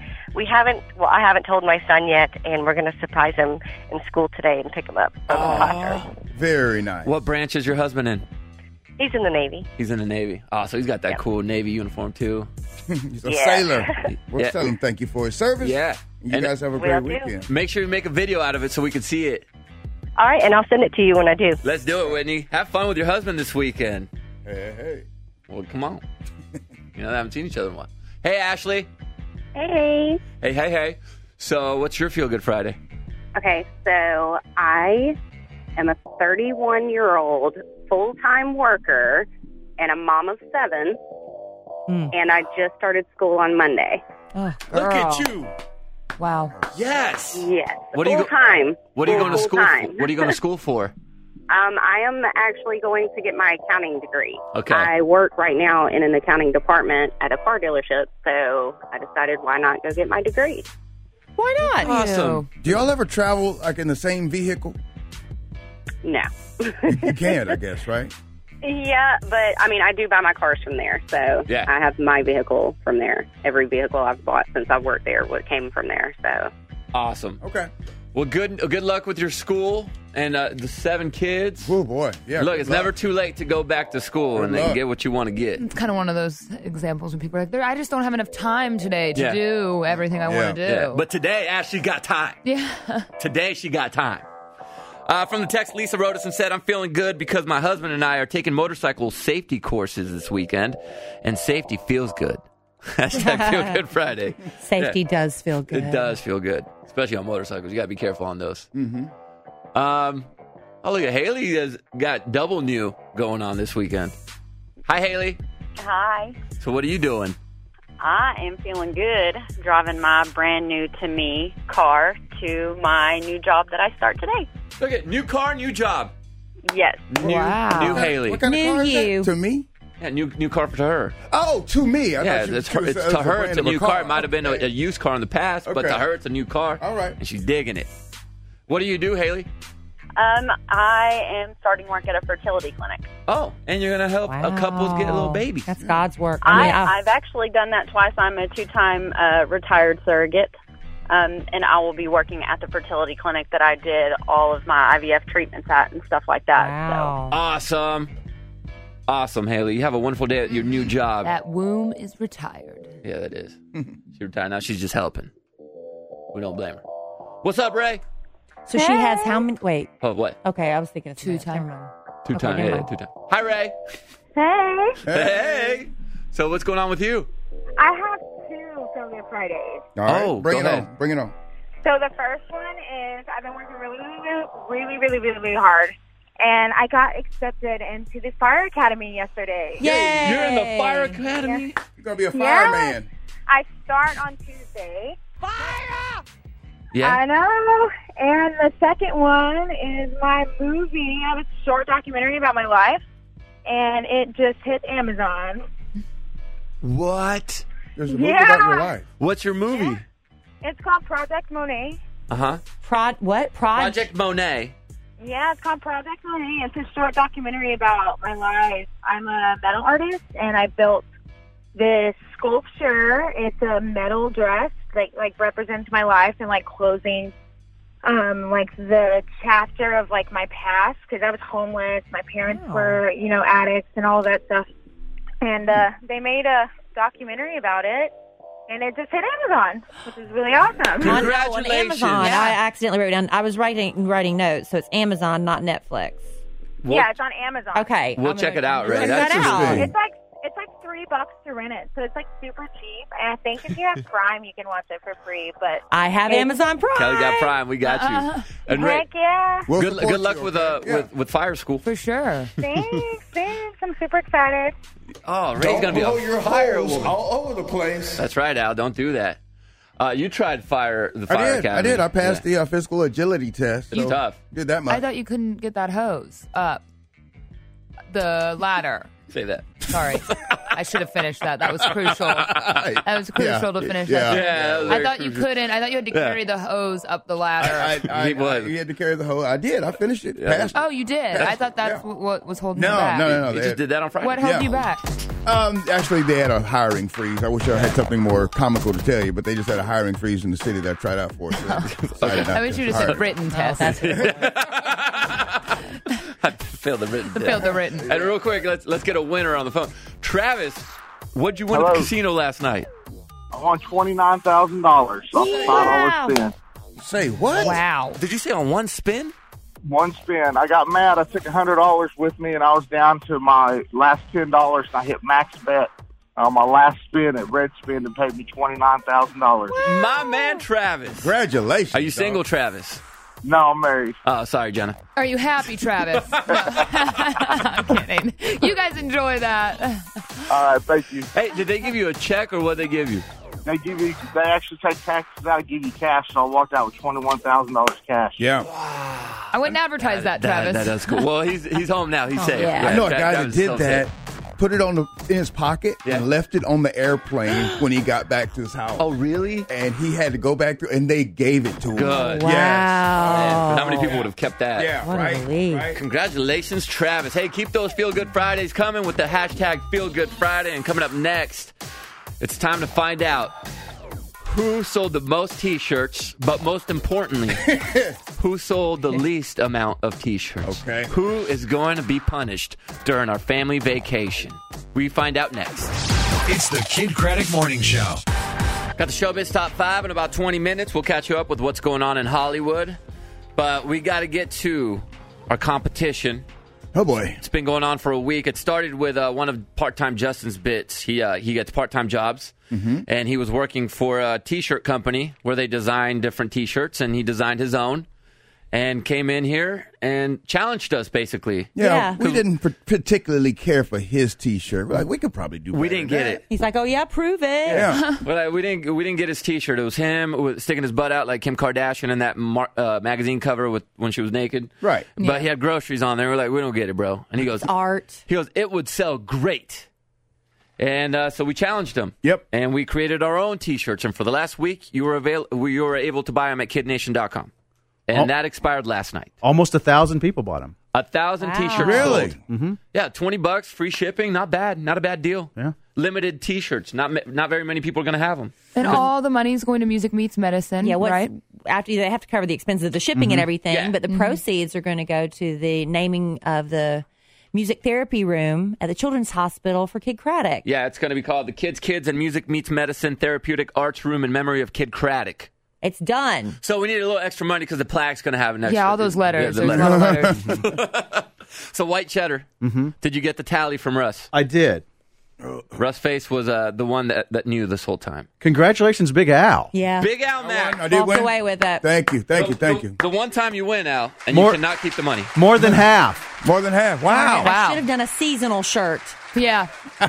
[SPEAKER 7] I haven't told my son yet, and we're going to surprise him in school today and pick him up from the classroom.
[SPEAKER 9] Very nice.
[SPEAKER 6] What branch is your husband in?
[SPEAKER 7] He's in the Navy.
[SPEAKER 6] He's in the Navy. Oh, so he's got that cool Navy uniform, too.
[SPEAKER 9] He's a sailor. We'll tell him thank you for his service.
[SPEAKER 6] Yeah.
[SPEAKER 9] You guys have a great weekend.
[SPEAKER 6] Make sure you make a video out of it so we can see it.
[SPEAKER 7] All right, and I'll send it to you when I do.
[SPEAKER 6] Let's do it, Whitney. Have fun with your husband this weekend.
[SPEAKER 9] Hey.
[SPEAKER 6] Well, come on. I haven't seen each other in a while. Hey, Ashley.
[SPEAKER 7] Hey.
[SPEAKER 6] Hey. So, what's your Feel Good Friday?
[SPEAKER 14] Okay, so I am a 31-year-old full-time worker and a mom of 7, and I just started school on Monday.
[SPEAKER 8] Oh,
[SPEAKER 6] look at you.
[SPEAKER 8] Wow.
[SPEAKER 6] Yes.
[SPEAKER 14] Yes.
[SPEAKER 6] What are you
[SPEAKER 14] full-time.
[SPEAKER 6] What are you going to school for?
[SPEAKER 14] Full-time.
[SPEAKER 6] What are you going to school for?
[SPEAKER 14] I am actually going to get my accounting degree.
[SPEAKER 6] Okay.
[SPEAKER 14] I work right now in an accounting department at a car dealership, so I decided why not go get my degree.
[SPEAKER 8] Why not?
[SPEAKER 6] Awesome.
[SPEAKER 9] Do y'all ever travel like in the same vehicle?
[SPEAKER 14] No.
[SPEAKER 9] You can't, I guess, right?
[SPEAKER 14] Yeah, but I mean, I do buy my cars from there, so
[SPEAKER 6] Yeah.
[SPEAKER 14] I have my vehicle from there. Every vehicle I've bought since I've worked there came from there. So
[SPEAKER 6] Awesome.
[SPEAKER 9] Okay.
[SPEAKER 6] Well, good luck with your school and the 7 kids.
[SPEAKER 9] Oh, boy. Yeah.
[SPEAKER 6] Look,
[SPEAKER 9] good
[SPEAKER 6] it's
[SPEAKER 9] luck.
[SPEAKER 6] never too late to go back to school
[SPEAKER 9] Good
[SPEAKER 6] and then
[SPEAKER 9] luck.
[SPEAKER 6] get what you want to get.
[SPEAKER 10] It's kind of one of those examples when people are like, I just don't have enough time today to
[SPEAKER 6] Yeah.
[SPEAKER 10] do everything I want to do.
[SPEAKER 6] Yeah. But today, Ashley got time.
[SPEAKER 10] Yeah.
[SPEAKER 6] Today, she got time. From the text, Lisa wrote us and said, I'm feeling good because my husband and I are taking motorcycle safety courses this weekend, and safety feels good. Hashtag Feel Good Friday.
[SPEAKER 8] Safety does feel good.
[SPEAKER 6] It does feel good, especially on motorcycles. You got to be careful on those.
[SPEAKER 9] Mm-hmm.
[SPEAKER 6] Oh, look at Haley has got double new going on this weekend. Hi, Haley.
[SPEAKER 14] Hi.
[SPEAKER 6] So what are you doing?
[SPEAKER 14] I am feeling good driving my brand new to me car to my new job that I start today.
[SPEAKER 6] Look at new car, new job.
[SPEAKER 14] Yes.
[SPEAKER 6] New Haley.
[SPEAKER 9] What kind of car is that? To me?
[SPEAKER 6] Yeah, new car to her.
[SPEAKER 9] Oh, to me.
[SPEAKER 6] Yeah, it's to her. It's a new car. It might have been a used car in the past, but to her, it's a new car.
[SPEAKER 9] All right.
[SPEAKER 6] And she's digging it. What do you do, Haley?
[SPEAKER 14] I am starting work at a fertility clinic.
[SPEAKER 6] Oh, and you're going to help a couple get a little baby.
[SPEAKER 8] That's God's work.
[SPEAKER 14] I've actually done that twice. I'm a 2-time retired surrogate, and I will be working at the fertility clinic that I did all of my IVF treatments at and stuff like that.
[SPEAKER 8] Wow.
[SPEAKER 6] Awesome. Awesome, Haley. You have a wonderful day at your new job.
[SPEAKER 10] That womb is retired.
[SPEAKER 6] Yeah, that is. She's retired now. She's just helping. We don't blame her. What's up, Ray?
[SPEAKER 8] So she has how many? Wait.
[SPEAKER 6] Oh, what?
[SPEAKER 8] Okay, I was thinking of
[SPEAKER 10] 2-time.
[SPEAKER 6] 2-time.
[SPEAKER 8] never
[SPEAKER 6] Yeah,
[SPEAKER 8] mind.
[SPEAKER 6] 2-time. Hi, Ray.
[SPEAKER 7] Hey.
[SPEAKER 6] Hey. So what's going on with you?
[SPEAKER 7] I have 2 Feel Good Fridays.
[SPEAKER 9] All right.
[SPEAKER 6] Oh,
[SPEAKER 9] Bring
[SPEAKER 6] go
[SPEAKER 9] it
[SPEAKER 6] ahead.
[SPEAKER 9] on. Bring it on.
[SPEAKER 7] So the first one is I've been working really hard. And I got accepted into the Fire Academy yesterday.
[SPEAKER 8] Yay!
[SPEAKER 6] You're in the Fire Academy?
[SPEAKER 9] You're going to be a fireman.
[SPEAKER 7] I start on Tuesday.
[SPEAKER 6] Yeah.
[SPEAKER 7] I know. And the second one is my movie. I have a short documentary about my life, and it just hit Amazon.
[SPEAKER 6] What?
[SPEAKER 9] There's a movie about your life.
[SPEAKER 6] What's your movie?
[SPEAKER 7] It's called Project Monet.
[SPEAKER 6] Uh-huh.
[SPEAKER 8] What?
[SPEAKER 6] Project Monet.
[SPEAKER 7] Yeah, it's called Project Monet. It's a short documentary about my life. I'm a metal artist, and I built this sculpture. It's a metal dress that like represents my life and like closing like the chapter of like my past, because I was homeless. My parents were, addicts and all that stuff. And they made a documentary about it, and it just hit Amazon, which is really awesome.
[SPEAKER 6] Congratulations.
[SPEAKER 8] On Amazon.
[SPEAKER 6] Yeah.
[SPEAKER 8] I accidentally wrote down. I was writing notes, so it's Amazon, not Netflix.
[SPEAKER 7] Yeah, it's on Amazon.
[SPEAKER 8] Okay.
[SPEAKER 6] We'll check it out, Ray.
[SPEAKER 8] Check
[SPEAKER 6] That's
[SPEAKER 8] that out.
[SPEAKER 6] interesting.
[SPEAKER 7] It's like $3 to rent it, so it's like super cheap. And I think if you have Prime, you can watch it for free. But
[SPEAKER 8] I have Amazon Prime.
[SPEAKER 6] Kelly got Prime. We got you. And Ray,
[SPEAKER 7] heck yeah!
[SPEAKER 9] We'll
[SPEAKER 6] good
[SPEAKER 9] support
[SPEAKER 6] luck
[SPEAKER 9] you,
[SPEAKER 6] with
[SPEAKER 9] okay?
[SPEAKER 6] with fire school.
[SPEAKER 10] For sure.
[SPEAKER 7] Thanks. I'm super excited.
[SPEAKER 6] Oh, Ray's
[SPEAKER 3] Don't
[SPEAKER 6] gonna be
[SPEAKER 3] blow
[SPEAKER 6] a
[SPEAKER 3] your
[SPEAKER 6] fire
[SPEAKER 3] hose
[SPEAKER 6] woman.
[SPEAKER 3] all over the place.
[SPEAKER 6] That's right, Al. Don't do that. You tried the Fire
[SPEAKER 9] I
[SPEAKER 6] Academy.
[SPEAKER 9] did. I passed the physical agility test.
[SPEAKER 6] It's
[SPEAKER 9] so
[SPEAKER 6] tough.
[SPEAKER 9] Did that much.
[SPEAKER 10] I thought you couldn't get that hose up the ladder.
[SPEAKER 6] Say that.
[SPEAKER 10] Sorry. I should have finished that. That was crucial. That was crucial to finish
[SPEAKER 9] yeah.
[SPEAKER 10] that.
[SPEAKER 6] Yeah, that was
[SPEAKER 10] I
[SPEAKER 6] very
[SPEAKER 10] thought you
[SPEAKER 6] crucial.
[SPEAKER 10] couldn't. I thought you had to
[SPEAKER 6] Yeah.
[SPEAKER 10] carry the hose up the ladder.
[SPEAKER 9] You had to carry the whole. I did. I finished it.
[SPEAKER 6] Yeah.
[SPEAKER 9] Passed it.
[SPEAKER 10] Oh, you did? I thought that's
[SPEAKER 9] Yeah.
[SPEAKER 10] what was holding
[SPEAKER 9] No,
[SPEAKER 10] you back.
[SPEAKER 9] no.
[SPEAKER 6] You just did that on Friday.
[SPEAKER 10] What held
[SPEAKER 9] Yeah.
[SPEAKER 10] you back?
[SPEAKER 9] Actually, they had a hiring freeze. I wish I had something more comical to tell you, but they just had a hiring freeze in the city that I tried out for. So decided not
[SPEAKER 10] I wish
[SPEAKER 9] to
[SPEAKER 10] you would have
[SPEAKER 9] hire
[SPEAKER 10] said
[SPEAKER 9] me.
[SPEAKER 10] written test.
[SPEAKER 6] I failed the written.
[SPEAKER 10] Failed the written.
[SPEAKER 6] And real quick, let's get a winner on the phone. Travis, what'd you win at the casino last night?
[SPEAKER 15] I won $29,000 off a $5 spin.
[SPEAKER 9] Say what?
[SPEAKER 10] Wow.
[SPEAKER 6] Did you say on one spin?
[SPEAKER 15] One spin. I got mad. I took $100 with me, and I was down to my last $10, and I hit max bet on my last spin at Red Spin and paid me $29,000.
[SPEAKER 6] My man, Travis.
[SPEAKER 9] Congratulations.
[SPEAKER 6] Are you single, Travis?
[SPEAKER 15] No, I'm married.
[SPEAKER 6] Oh, sorry, Jenna.
[SPEAKER 10] Are you happy, Travis? I'm kidding. You guys enjoy that.
[SPEAKER 15] All right, thank you.
[SPEAKER 6] Hey, did they give you a check or what they give you?
[SPEAKER 15] They actually take taxes out and give you cash, so I walked out with $21,000 cash.
[SPEAKER 9] Yeah.
[SPEAKER 10] I wouldn't advertise that, Travis.
[SPEAKER 6] That's cool. Well, he's home now. He's safe.
[SPEAKER 10] yeah.
[SPEAKER 9] I know a guy that
[SPEAKER 6] Travis is
[SPEAKER 9] did
[SPEAKER 6] so
[SPEAKER 9] that.
[SPEAKER 6] safe.
[SPEAKER 9] put it in his pocket and left it on the airplane when he got back to his house.
[SPEAKER 6] Oh, really?
[SPEAKER 9] And he had to go back through, and they gave it to him.
[SPEAKER 6] Good.
[SPEAKER 8] Wow.
[SPEAKER 6] Yes. How many people would have kept that?
[SPEAKER 9] Yeah,
[SPEAKER 8] What a
[SPEAKER 9] right,
[SPEAKER 8] relief.
[SPEAKER 9] right.
[SPEAKER 6] Congratulations, Travis. Hey, keep those Feel Good Fridays coming with the hashtag Feel Good Friday. And coming up next, it's time to find out who sold the most T-shirts, but most importantly, who sold the least amount of T-shirts.
[SPEAKER 9] Okay.
[SPEAKER 6] Who is going to be punished during our family vacation? We find out next.
[SPEAKER 1] It's the Kid Craddock Morning Show.
[SPEAKER 6] Got the Showbiz Top 5 in about 20 minutes. We'll catch you up with what's going on in Hollywood. But we got to get to our competition.
[SPEAKER 9] Oh, boy.
[SPEAKER 6] It's been going on for a week. It started with one of Part-Time Justin's bits. He gets part-time jobs, and he was working for a T-shirt company where they design different T-shirts, and he designed his own and came in here and challenged us, basically.
[SPEAKER 9] Yeah. We didn't particularly care for his T-shirt. We're like, we could probably do better.
[SPEAKER 6] We didn't get it.
[SPEAKER 8] He's like, oh, yeah, prove it.
[SPEAKER 9] Yeah.
[SPEAKER 6] But we didn't get his T-shirt. It was him sticking his butt out like Kim Kardashian in that magazine cover when she was naked.
[SPEAKER 9] Right.
[SPEAKER 6] But he had groceries on there. We're like, we don't get it, bro. And he goes,
[SPEAKER 8] Art.
[SPEAKER 6] He goes, it would sell great. And so we challenged him.
[SPEAKER 9] Yep.
[SPEAKER 6] And we created our own T-shirts. And for the last week, you were able to buy them at KidNation.com. And that expired last night.
[SPEAKER 16] Almost 1,000 people bought them.
[SPEAKER 6] 1,000 T-shirts
[SPEAKER 9] Really?
[SPEAKER 6] sold. Mm-hmm. Yeah, $20, free shipping. Not bad. Not a bad deal.
[SPEAKER 16] Yeah.
[SPEAKER 6] Limited T-shirts. Not very many people are going to have them.
[SPEAKER 10] And all the money's going to Music Meets Medicine, right?
[SPEAKER 8] After they have to cover the expenses of the shipping and everything, but the proceeds are going to go to the naming of the music therapy room at the Children's Hospital for Kid Craddock.
[SPEAKER 6] Yeah, it's going to be called the Kids and Music Meets Medicine Therapeutic Arts Room in memory of Kid Craddock.
[SPEAKER 8] It's done.
[SPEAKER 6] So we need a little extra money because the plaque's going to have an extra.
[SPEAKER 10] Yeah, all those letters.
[SPEAKER 6] Yeah,
[SPEAKER 10] There's a lot of letters.
[SPEAKER 6] So White Cheddar, did you get the tally from Russ?
[SPEAKER 16] I did.
[SPEAKER 6] Russ Face was the one that knew this whole time.
[SPEAKER 16] Congratulations, Big Al.
[SPEAKER 8] Yeah.
[SPEAKER 6] Big Al Mack.
[SPEAKER 9] I did
[SPEAKER 8] Walked
[SPEAKER 9] win.
[SPEAKER 8] away with it.
[SPEAKER 9] Thank you.
[SPEAKER 6] The one time you win, Al, and
[SPEAKER 16] More-
[SPEAKER 6] you cannot keep the money.
[SPEAKER 16] More than half.
[SPEAKER 9] More than half. Wow.
[SPEAKER 8] I should have done a seasonal shirt.
[SPEAKER 10] Yeah.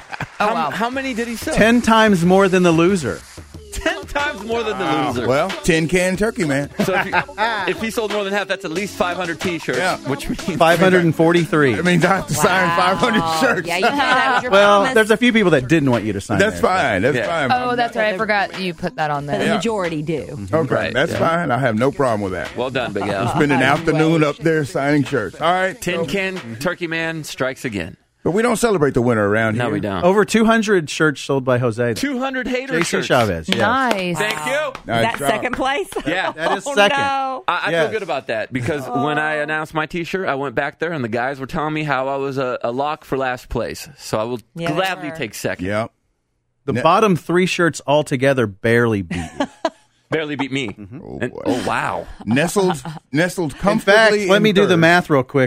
[SPEAKER 6] How many did he sell?
[SPEAKER 16] 10 times more than the loser.
[SPEAKER 6] 10 times more than the loser.
[SPEAKER 9] Well, 10-can turkey, man.
[SPEAKER 6] So if he sold more than half, that's at least 500 T-shirts,
[SPEAKER 9] Yeah.
[SPEAKER 6] which means
[SPEAKER 16] 543.
[SPEAKER 9] That means I have to sign 500 shirts.
[SPEAKER 8] Yeah, you can. That was your
[SPEAKER 16] Well,
[SPEAKER 8] promise.
[SPEAKER 16] there's a few people that didn't want you to sign
[SPEAKER 9] That's
[SPEAKER 16] there.
[SPEAKER 9] fine. That's
[SPEAKER 6] Yeah.
[SPEAKER 9] fine.
[SPEAKER 10] Oh, that's right. I forgot you put that on
[SPEAKER 8] But the
[SPEAKER 10] there.
[SPEAKER 8] majority do.
[SPEAKER 9] Okay,
[SPEAKER 6] Right.
[SPEAKER 9] that's fine. I have no problem with that.
[SPEAKER 6] well done, Big Al.
[SPEAKER 9] Spend an afternoon up there signing shirts. All right.
[SPEAKER 6] Tin Can Turkey Man strikes again.
[SPEAKER 9] But we don't celebrate the winner around here.
[SPEAKER 6] No, we don't.
[SPEAKER 16] Over 200 shirts sold by Jose.
[SPEAKER 6] 200 hater
[SPEAKER 16] JC
[SPEAKER 6] shirts.
[SPEAKER 16] Chavez. Yes.
[SPEAKER 10] Nice.
[SPEAKER 6] Thank you.
[SPEAKER 9] Nice
[SPEAKER 8] That
[SPEAKER 9] job.
[SPEAKER 8] second place?
[SPEAKER 6] Yeah.
[SPEAKER 16] That is
[SPEAKER 8] Oh,
[SPEAKER 16] second.
[SPEAKER 8] no.
[SPEAKER 6] I
[SPEAKER 9] Yes.
[SPEAKER 6] feel good about that because when I announced my T-shirt, I went back there and the guys were telling me how I was a lock for last place. So I will
[SPEAKER 8] Yeah, they
[SPEAKER 6] gladly
[SPEAKER 8] were.
[SPEAKER 6] take second.
[SPEAKER 9] Yep.
[SPEAKER 16] The bottom 3 shirts altogether barely beat you.
[SPEAKER 6] Barely beat me.
[SPEAKER 9] Oh,
[SPEAKER 6] And-
[SPEAKER 9] boy.
[SPEAKER 6] oh, wow.
[SPEAKER 9] Nestled
[SPEAKER 16] In
[SPEAKER 9] comfortably.
[SPEAKER 16] fact, let me
[SPEAKER 9] in
[SPEAKER 16] do the
[SPEAKER 9] third.
[SPEAKER 16] math real quick.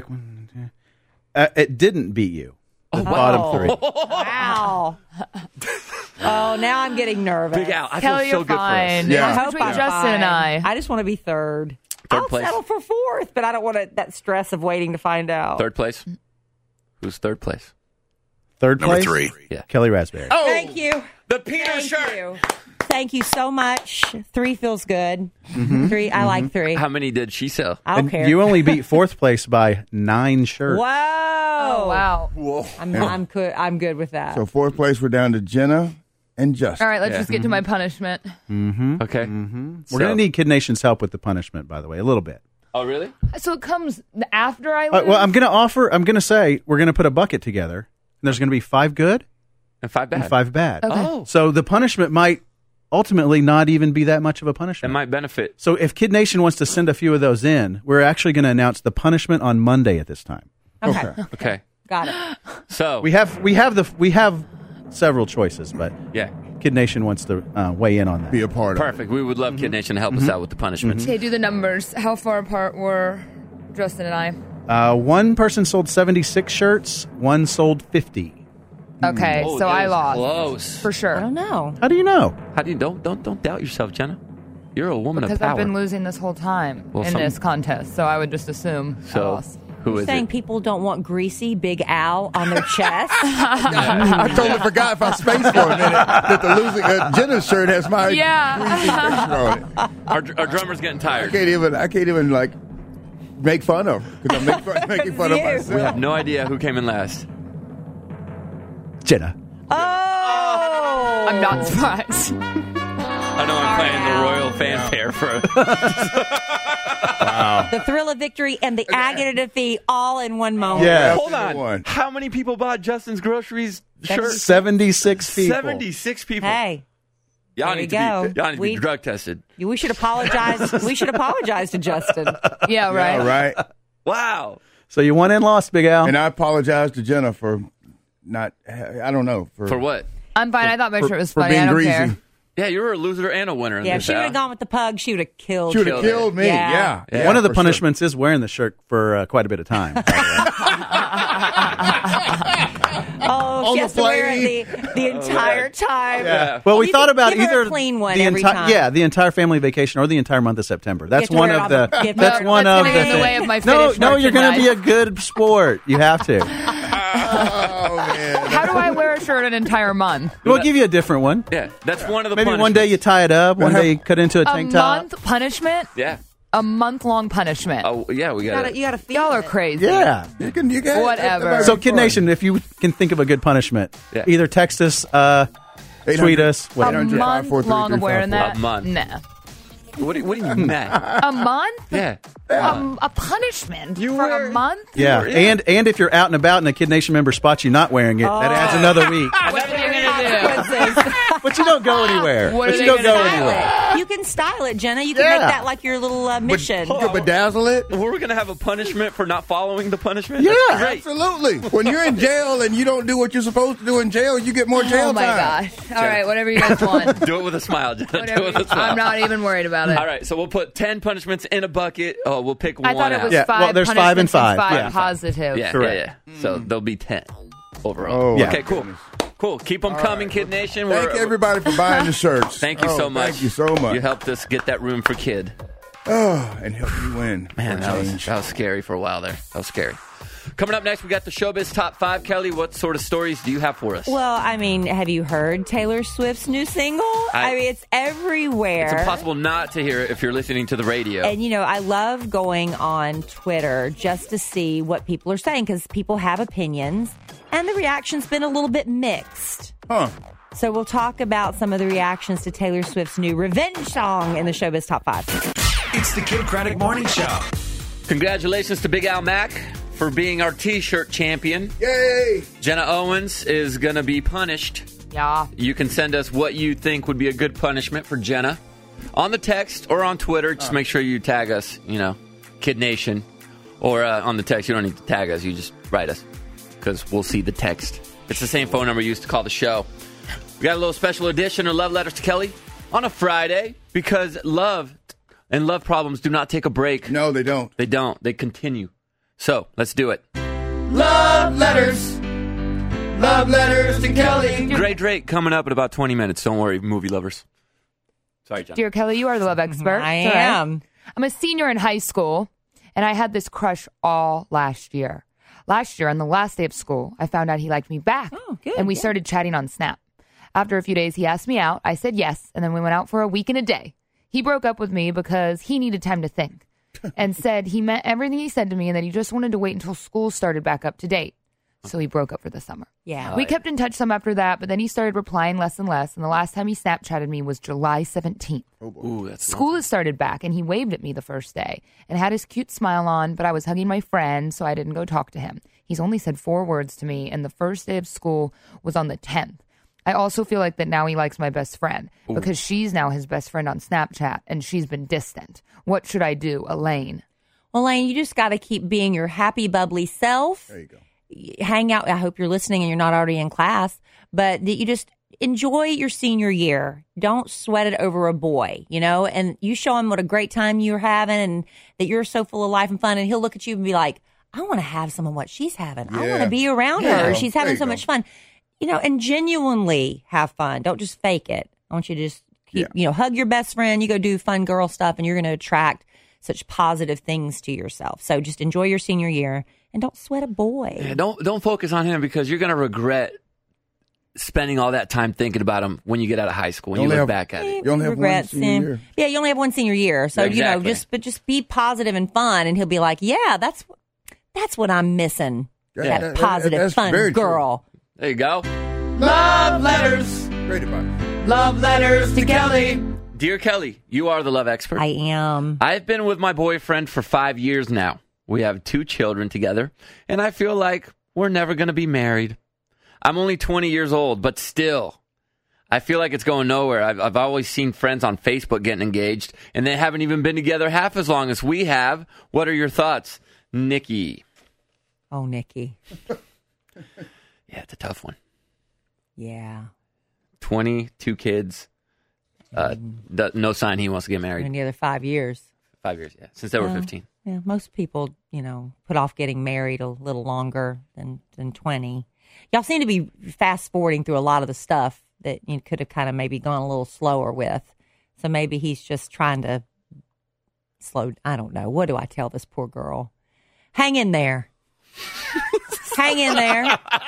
[SPEAKER 16] It didn't beat you. The bottom 3.
[SPEAKER 8] Wow. Oh, now I'm getting nervous.
[SPEAKER 6] Big Al, I
[SPEAKER 10] Kelly,
[SPEAKER 6] feel so
[SPEAKER 10] you're
[SPEAKER 6] good
[SPEAKER 10] fine.
[SPEAKER 6] for us.
[SPEAKER 9] Yeah.
[SPEAKER 8] I
[SPEAKER 10] It's
[SPEAKER 8] hope
[SPEAKER 10] between
[SPEAKER 8] I'm
[SPEAKER 10] Justin and
[SPEAKER 8] fine.
[SPEAKER 10] I.
[SPEAKER 8] I just want to be third.
[SPEAKER 6] Third
[SPEAKER 8] I'll
[SPEAKER 6] place.
[SPEAKER 8] settle for fourth, but I don't want that stress of waiting to find out.
[SPEAKER 6] Third place. Who's third place?
[SPEAKER 16] Third
[SPEAKER 1] Number
[SPEAKER 16] place?
[SPEAKER 1] 3.
[SPEAKER 6] Yeah.
[SPEAKER 16] Kelly Raspberry.
[SPEAKER 6] Oh,
[SPEAKER 8] Thank you.
[SPEAKER 6] the Peter
[SPEAKER 8] Thank
[SPEAKER 6] shirt.
[SPEAKER 8] you. Thank you so much. 3 feels good. 3. I like 3.
[SPEAKER 6] How many did she sell?
[SPEAKER 8] I don't
[SPEAKER 16] And
[SPEAKER 8] care.
[SPEAKER 16] you only beat 4th place by 9 shirts.
[SPEAKER 8] Whoa.
[SPEAKER 10] Oh, wow.
[SPEAKER 8] I'm good with that.
[SPEAKER 9] So fourth place, we're down to Jenna and Justin.
[SPEAKER 10] All right, let's just get to my punishment.
[SPEAKER 6] Okay.
[SPEAKER 16] We're going to need Kid Nation's help with the punishment, by the way, a little bit.
[SPEAKER 6] Oh, really?
[SPEAKER 10] So it comes after I lose?
[SPEAKER 16] Well, I'm going to say we're going to put a bucket together, and there's going to be 5 good
[SPEAKER 6] And 5 bad.
[SPEAKER 16] and 5 bad.
[SPEAKER 10] Okay.
[SPEAKER 6] Oh.
[SPEAKER 16] So the punishment might ultimately not even be that much of a
[SPEAKER 6] It
[SPEAKER 16] punishment.
[SPEAKER 6] might benefit.
[SPEAKER 16] So if Kid Nation wants to send a few of those in, we're actually going to announce the punishment on Monday at this time.
[SPEAKER 8] Okay.
[SPEAKER 6] Okay.
[SPEAKER 8] Got it.
[SPEAKER 6] So
[SPEAKER 16] We have several choices, but
[SPEAKER 6] yeah,
[SPEAKER 16] Kid Nation wants to weigh in on that.
[SPEAKER 9] Be a part of it.
[SPEAKER 6] perfect. We would love Kid Nation to help us out with the punishments.
[SPEAKER 10] Okay, do the numbers. How far apart were Justin and I?
[SPEAKER 16] One person sold 76 shirts, one sold 50.
[SPEAKER 10] Okay,
[SPEAKER 6] Oh,
[SPEAKER 10] so
[SPEAKER 6] that
[SPEAKER 10] I
[SPEAKER 6] was
[SPEAKER 10] lost.
[SPEAKER 6] Close.
[SPEAKER 10] For
[SPEAKER 8] I
[SPEAKER 10] sure.
[SPEAKER 8] don't know.
[SPEAKER 16] How do you know?
[SPEAKER 6] How do you don't doubt yourself, Jenna? You're a woman
[SPEAKER 10] Because
[SPEAKER 6] of power.
[SPEAKER 10] I've been losing this whole time
[SPEAKER 6] Well,
[SPEAKER 10] in
[SPEAKER 6] some-
[SPEAKER 10] this contest, so I would just assume I
[SPEAKER 6] So
[SPEAKER 10] lost.
[SPEAKER 6] who is
[SPEAKER 8] Saying
[SPEAKER 6] it?
[SPEAKER 8] people don't want greasy Big Al on their chest.
[SPEAKER 9] I totally forgot if I spaced for a minute that the losing Jenna's shirt has my
[SPEAKER 10] Yeah.
[SPEAKER 9] on it.
[SPEAKER 6] Our drummer's getting
[SPEAKER 9] I
[SPEAKER 6] tired.
[SPEAKER 9] can't even like make fun of her because I'm making fun of
[SPEAKER 6] We
[SPEAKER 9] myself.
[SPEAKER 6] have no idea who came in last.
[SPEAKER 16] Jenna.
[SPEAKER 8] Oh!
[SPEAKER 10] I'm not surprised.
[SPEAKER 6] I know I'm playing the royal fanfare for.
[SPEAKER 9] Wow.
[SPEAKER 8] The thrill of victory and the agony of defeat all in one moment.
[SPEAKER 16] Yeah.
[SPEAKER 6] Hold on. How many people bought Justin's Groceries shirt?
[SPEAKER 16] 76 people.
[SPEAKER 6] 76 people.
[SPEAKER 8] Hey.
[SPEAKER 6] Y'all
[SPEAKER 8] there
[SPEAKER 6] need
[SPEAKER 8] you
[SPEAKER 6] to
[SPEAKER 8] go.
[SPEAKER 6] be drug tested.
[SPEAKER 8] We should apologize. We should apologize to Justin.
[SPEAKER 10] Yeah, right.
[SPEAKER 9] Yeah, right.
[SPEAKER 6] Wow.
[SPEAKER 16] So you won and lost, Big Al.
[SPEAKER 9] And I apologize to Jenna for not, I don't know.
[SPEAKER 6] For what?
[SPEAKER 10] I'm fine. I thought my shirt was
[SPEAKER 9] for
[SPEAKER 10] funny.
[SPEAKER 9] being
[SPEAKER 10] I don't
[SPEAKER 9] greasy.
[SPEAKER 10] care.
[SPEAKER 6] Yeah, you were a loser and a winner.
[SPEAKER 8] Yeah, if she would have gone with the pug, she would have killed.
[SPEAKER 9] She would have killed me.
[SPEAKER 8] Yeah.
[SPEAKER 9] Yeah.
[SPEAKER 16] One of the
[SPEAKER 9] for
[SPEAKER 16] punishments is wearing the shirt for quite a bit of time.
[SPEAKER 8] Oh, she has to wear it the entire time.
[SPEAKER 16] Yeah. Well, we
[SPEAKER 8] You
[SPEAKER 16] thought
[SPEAKER 8] could
[SPEAKER 16] about
[SPEAKER 8] give her
[SPEAKER 16] either
[SPEAKER 8] a clean one
[SPEAKER 16] the
[SPEAKER 8] every
[SPEAKER 16] entire
[SPEAKER 8] time.
[SPEAKER 16] the entire family vacation or the entire month of September. That's
[SPEAKER 8] to
[SPEAKER 16] one
[SPEAKER 8] wear it
[SPEAKER 16] of
[SPEAKER 8] on
[SPEAKER 16] the.
[SPEAKER 8] the- get
[SPEAKER 16] That's
[SPEAKER 8] her-
[SPEAKER 16] one
[SPEAKER 10] that's
[SPEAKER 16] of
[SPEAKER 10] gonna
[SPEAKER 16] the.
[SPEAKER 10] get in the way of my
[SPEAKER 16] No,
[SPEAKER 10] finish
[SPEAKER 16] no, you're going to be a
[SPEAKER 10] merchandise.
[SPEAKER 16] good sport. You have to.
[SPEAKER 9] Oh, man.
[SPEAKER 10] How do I wear a shirt an entire month?
[SPEAKER 16] We'll give you a different one.
[SPEAKER 6] Yeah, that's one of the
[SPEAKER 16] Maybe one
[SPEAKER 6] punishments.
[SPEAKER 16] day you tie it up, one day you cut into a
[SPEAKER 10] A
[SPEAKER 16] tank top.
[SPEAKER 10] month punishment?
[SPEAKER 6] Yeah.
[SPEAKER 10] A month-long punishment.
[SPEAKER 6] Oh, yeah, we got
[SPEAKER 8] You gotta feel
[SPEAKER 10] Y'all are
[SPEAKER 8] it.
[SPEAKER 10] crazy.
[SPEAKER 16] Yeah.
[SPEAKER 9] You can
[SPEAKER 10] Whatever.
[SPEAKER 16] So, Kid Nation, if you can think of a good punishment,
[SPEAKER 6] Yeah.
[SPEAKER 16] either text us, tweet us,
[SPEAKER 10] A
[SPEAKER 16] whatever.
[SPEAKER 10] month long of wearing that?
[SPEAKER 6] A month.
[SPEAKER 10] Nah.
[SPEAKER 6] What do you mean that?
[SPEAKER 10] A month?
[SPEAKER 6] Yeah.
[SPEAKER 10] A punishment for a month?
[SPEAKER 16] Yeah, and if you're out and about and a Kid Nation member spots you not wearing it, that adds another week.
[SPEAKER 10] What are you going to do?
[SPEAKER 16] But you don't go anywhere.
[SPEAKER 10] What
[SPEAKER 16] But
[SPEAKER 10] are
[SPEAKER 16] you
[SPEAKER 10] they
[SPEAKER 16] don't go
[SPEAKER 10] gonna do?
[SPEAKER 16] anywhere.
[SPEAKER 8] You can style it, Jenna. You can
[SPEAKER 16] Yeah.
[SPEAKER 8] make that like your little mission.
[SPEAKER 9] You can bedazzle it.
[SPEAKER 6] We're going to have a punishment for not following the punishment?
[SPEAKER 9] Yeah,
[SPEAKER 6] That's great.
[SPEAKER 9] absolutely. When you're in jail and you don't do what you're supposed to do in jail, you get more jail
[SPEAKER 10] Oh my
[SPEAKER 9] time.
[SPEAKER 10] gosh. All right, whatever you guys want.
[SPEAKER 6] Do it with a smile, Jenna. Do
[SPEAKER 10] Whatever
[SPEAKER 6] it with a smile.
[SPEAKER 10] I'm not even worried about it.
[SPEAKER 6] All right, so we'll put 10 punishments in a bucket. Oh, we'll pick
[SPEAKER 10] I
[SPEAKER 6] one
[SPEAKER 10] thought it
[SPEAKER 6] out.
[SPEAKER 10] was
[SPEAKER 16] Yeah,
[SPEAKER 10] five
[SPEAKER 16] well, there's 5 and
[SPEAKER 10] punishments
[SPEAKER 16] 5. Yeah.
[SPEAKER 10] positive.
[SPEAKER 6] Yeah,
[SPEAKER 16] Correct.
[SPEAKER 6] yeah. So there'll be 10 overall.
[SPEAKER 9] Oh,
[SPEAKER 16] Yeah.
[SPEAKER 6] Okay, cool. Cool. Keep them coming, Kid Nation.
[SPEAKER 9] Thank everybody for buying the shirts.
[SPEAKER 6] Thank you so much.
[SPEAKER 9] Thank you so much.
[SPEAKER 6] You helped us get that room for Kid.
[SPEAKER 9] Oh, and help you win.
[SPEAKER 6] Man,
[SPEAKER 9] for
[SPEAKER 6] that
[SPEAKER 9] change.
[SPEAKER 6] was scary for a while there. That was scary. Coming up next, we got the Showbiz Top 5. Kelly, what sort of stories do you have for us?
[SPEAKER 8] Well, I mean, have you heard Taylor Swift's new single? I mean, it's everywhere.
[SPEAKER 6] It's impossible not to hear it if you're listening to the radio.
[SPEAKER 8] And, you know, I love going on Twitter just to see what people are saying because people have opinions and the reaction's been a little bit mixed.
[SPEAKER 9] Huh.
[SPEAKER 8] So we'll talk about some of the reactions to Taylor Swift's new revenge song in the Showbiz Top 5.
[SPEAKER 1] It's the Kid Craddock Morning Show.
[SPEAKER 6] Congratulations to Big Al Mack for being our T-shirt champion.
[SPEAKER 9] Yay!
[SPEAKER 6] Jenna Owens is going to be punished.
[SPEAKER 10] Yeah.
[SPEAKER 6] You can send us what you think would be a good punishment for Jenna on the text or on Twitter. Just make sure you tag us, Kid Nation. Or on the text, you don't need to tag us. You just write us because we'll see the text. It's the same phone number you used to call the show. We got a little special edition of Love Letters to Kelly on a Friday because love and love problems do not take a break.
[SPEAKER 9] No, they don't.
[SPEAKER 6] They don't. They continue. So, let's do it.
[SPEAKER 9] Love letters. Love letters to Kelly.
[SPEAKER 6] Great Drake coming up in about 20 minutes. Don't worry, movie lovers. Sorry, John.
[SPEAKER 10] Dear Kelly, you are the love expert.
[SPEAKER 8] I
[SPEAKER 10] It's all right.
[SPEAKER 8] am.
[SPEAKER 10] I'm a senior in high school, and I had this crush all last year. Last year, on the last day of school, I found out he liked me back.
[SPEAKER 8] Oh, good.
[SPEAKER 10] And we started chatting on Snap. After a few days, he asked me out. I said yes, and then we went out for a week and a day. He broke up with me because he needed time to think and said he meant everything he said to me and that he just wanted to wait until school started back up to date. So he broke up for the summer.
[SPEAKER 8] Yeah.
[SPEAKER 10] We kept in touch some after that, but then he started replying less and less, and the last time he Snapchatted me was July 17th.
[SPEAKER 6] Ooh, that's
[SPEAKER 10] School has started back, and he waved at me the first day and had his cute smile on, but I was hugging my friend, so I didn't go talk to him. He's only said 4 words to me, and the first day of school was on the 10th. I also feel like that now he likes my best friend because she's now his best friend on Snapchat, and she's been distant. What should I do, Elaine?
[SPEAKER 8] Well, Elaine, you just got to keep being your happy, bubbly self.
[SPEAKER 9] There you go.
[SPEAKER 8] Hang out. I hope you're listening and you're not already in class, but that you just enjoy your senior year. Don't sweat it over a boy, and you show him what a great time you're having and that you're so full of life and fun. And he'll look at you and be like, I want to have some of what she's having. I want to be around her. She's having so much fun, and genuinely have fun. Don't just fake it. I want you to just keep, hug your best friend. You go do fun girl stuff and you're going to attract such positive things to yourself. So just enjoy your senior year and don't sweat a boy.
[SPEAKER 6] Yeah, don't focus on him because you're going to regret spending all that time thinking about him when you get out of high school. When you look back at it.
[SPEAKER 9] You only have one senior year.
[SPEAKER 8] Yeah, you only have one senior year. So,
[SPEAKER 6] Exactly.
[SPEAKER 8] just be positive and fun. And he'll be like, yeah, that's what I'm missing. That positive,
[SPEAKER 9] that's
[SPEAKER 8] fun
[SPEAKER 9] very true.
[SPEAKER 8] girl.
[SPEAKER 6] There you go. Love letters.
[SPEAKER 9] Great advice.
[SPEAKER 6] Love letters to Kelly. Dear Kelly, you are the love expert.
[SPEAKER 8] I am.
[SPEAKER 6] I've been with my boyfriend for 5 years now. We have 2 children together, and I feel like we're never going to be married. I'm only 20 years old, but still, I feel like it's going nowhere. I've always seen friends on Facebook getting engaged, and they haven't even been together half as long as we have. What are your thoughts, Nikki?
[SPEAKER 8] Oh, Nikki.
[SPEAKER 6] Yeah, it's a tough one.
[SPEAKER 8] Yeah.
[SPEAKER 6] 22 kids. No sign he wants to get married.
[SPEAKER 8] In the other 5 years.
[SPEAKER 6] 5 years, yeah. Since they were 15.
[SPEAKER 8] Yeah, most people, put off getting married a little longer than 20. Y'all seem to be fast forwarding through a lot of the stuff that you could have kind of maybe gone a little slower with. So maybe he's just trying to I don't know. What do I tell this poor girl? Hang in there. Hang in there.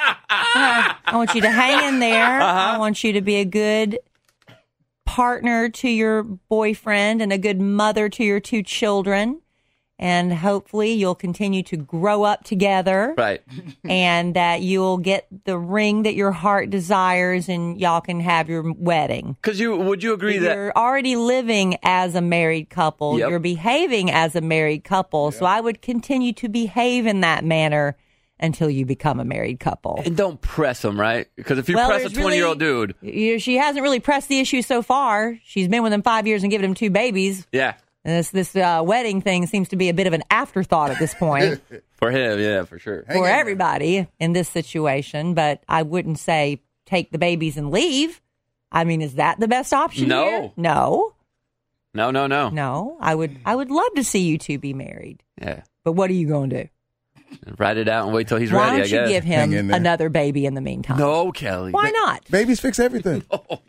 [SPEAKER 8] I want you to hang in there. I want you to be a good partner to your boyfriend and a good mother to your 2 children. And hopefully you'll continue to grow up together.
[SPEAKER 6] Right.
[SPEAKER 8] And that you'll get the ring that your heart desires and y'all can have your wedding.
[SPEAKER 6] Because would you agree that
[SPEAKER 8] you're already living as a married couple?
[SPEAKER 6] Yep.
[SPEAKER 8] You're behaving as a married couple. So I would continue to behave in that manner until you become a married couple.
[SPEAKER 6] And don't press them, right? Because if you press a 20-year-old dude.
[SPEAKER 8] She hasn't really pressed the issue so far. She's been with him 5 years and given him 2 babies.
[SPEAKER 6] Yeah.
[SPEAKER 8] And this wedding thing seems to be a bit of an afterthought at this point.
[SPEAKER 6] For him, yeah, for sure.
[SPEAKER 8] For everybody in this situation. But I wouldn't say take the babies and leave. I mean, is that the best option here? No.
[SPEAKER 6] No.
[SPEAKER 8] No. I would love to see you 2 be married.
[SPEAKER 6] Yeah.
[SPEAKER 8] But what are you going to do?
[SPEAKER 6] Write it out and wait till he's
[SPEAKER 8] Why
[SPEAKER 6] ready, I
[SPEAKER 8] don't you
[SPEAKER 6] guess.
[SPEAKER 8] give him another baby in the meantime?
[SPEAKER 6] No, Kelly.
[SPEAKER 8] Why not?
[SPEAKER 9] Babies fix everything.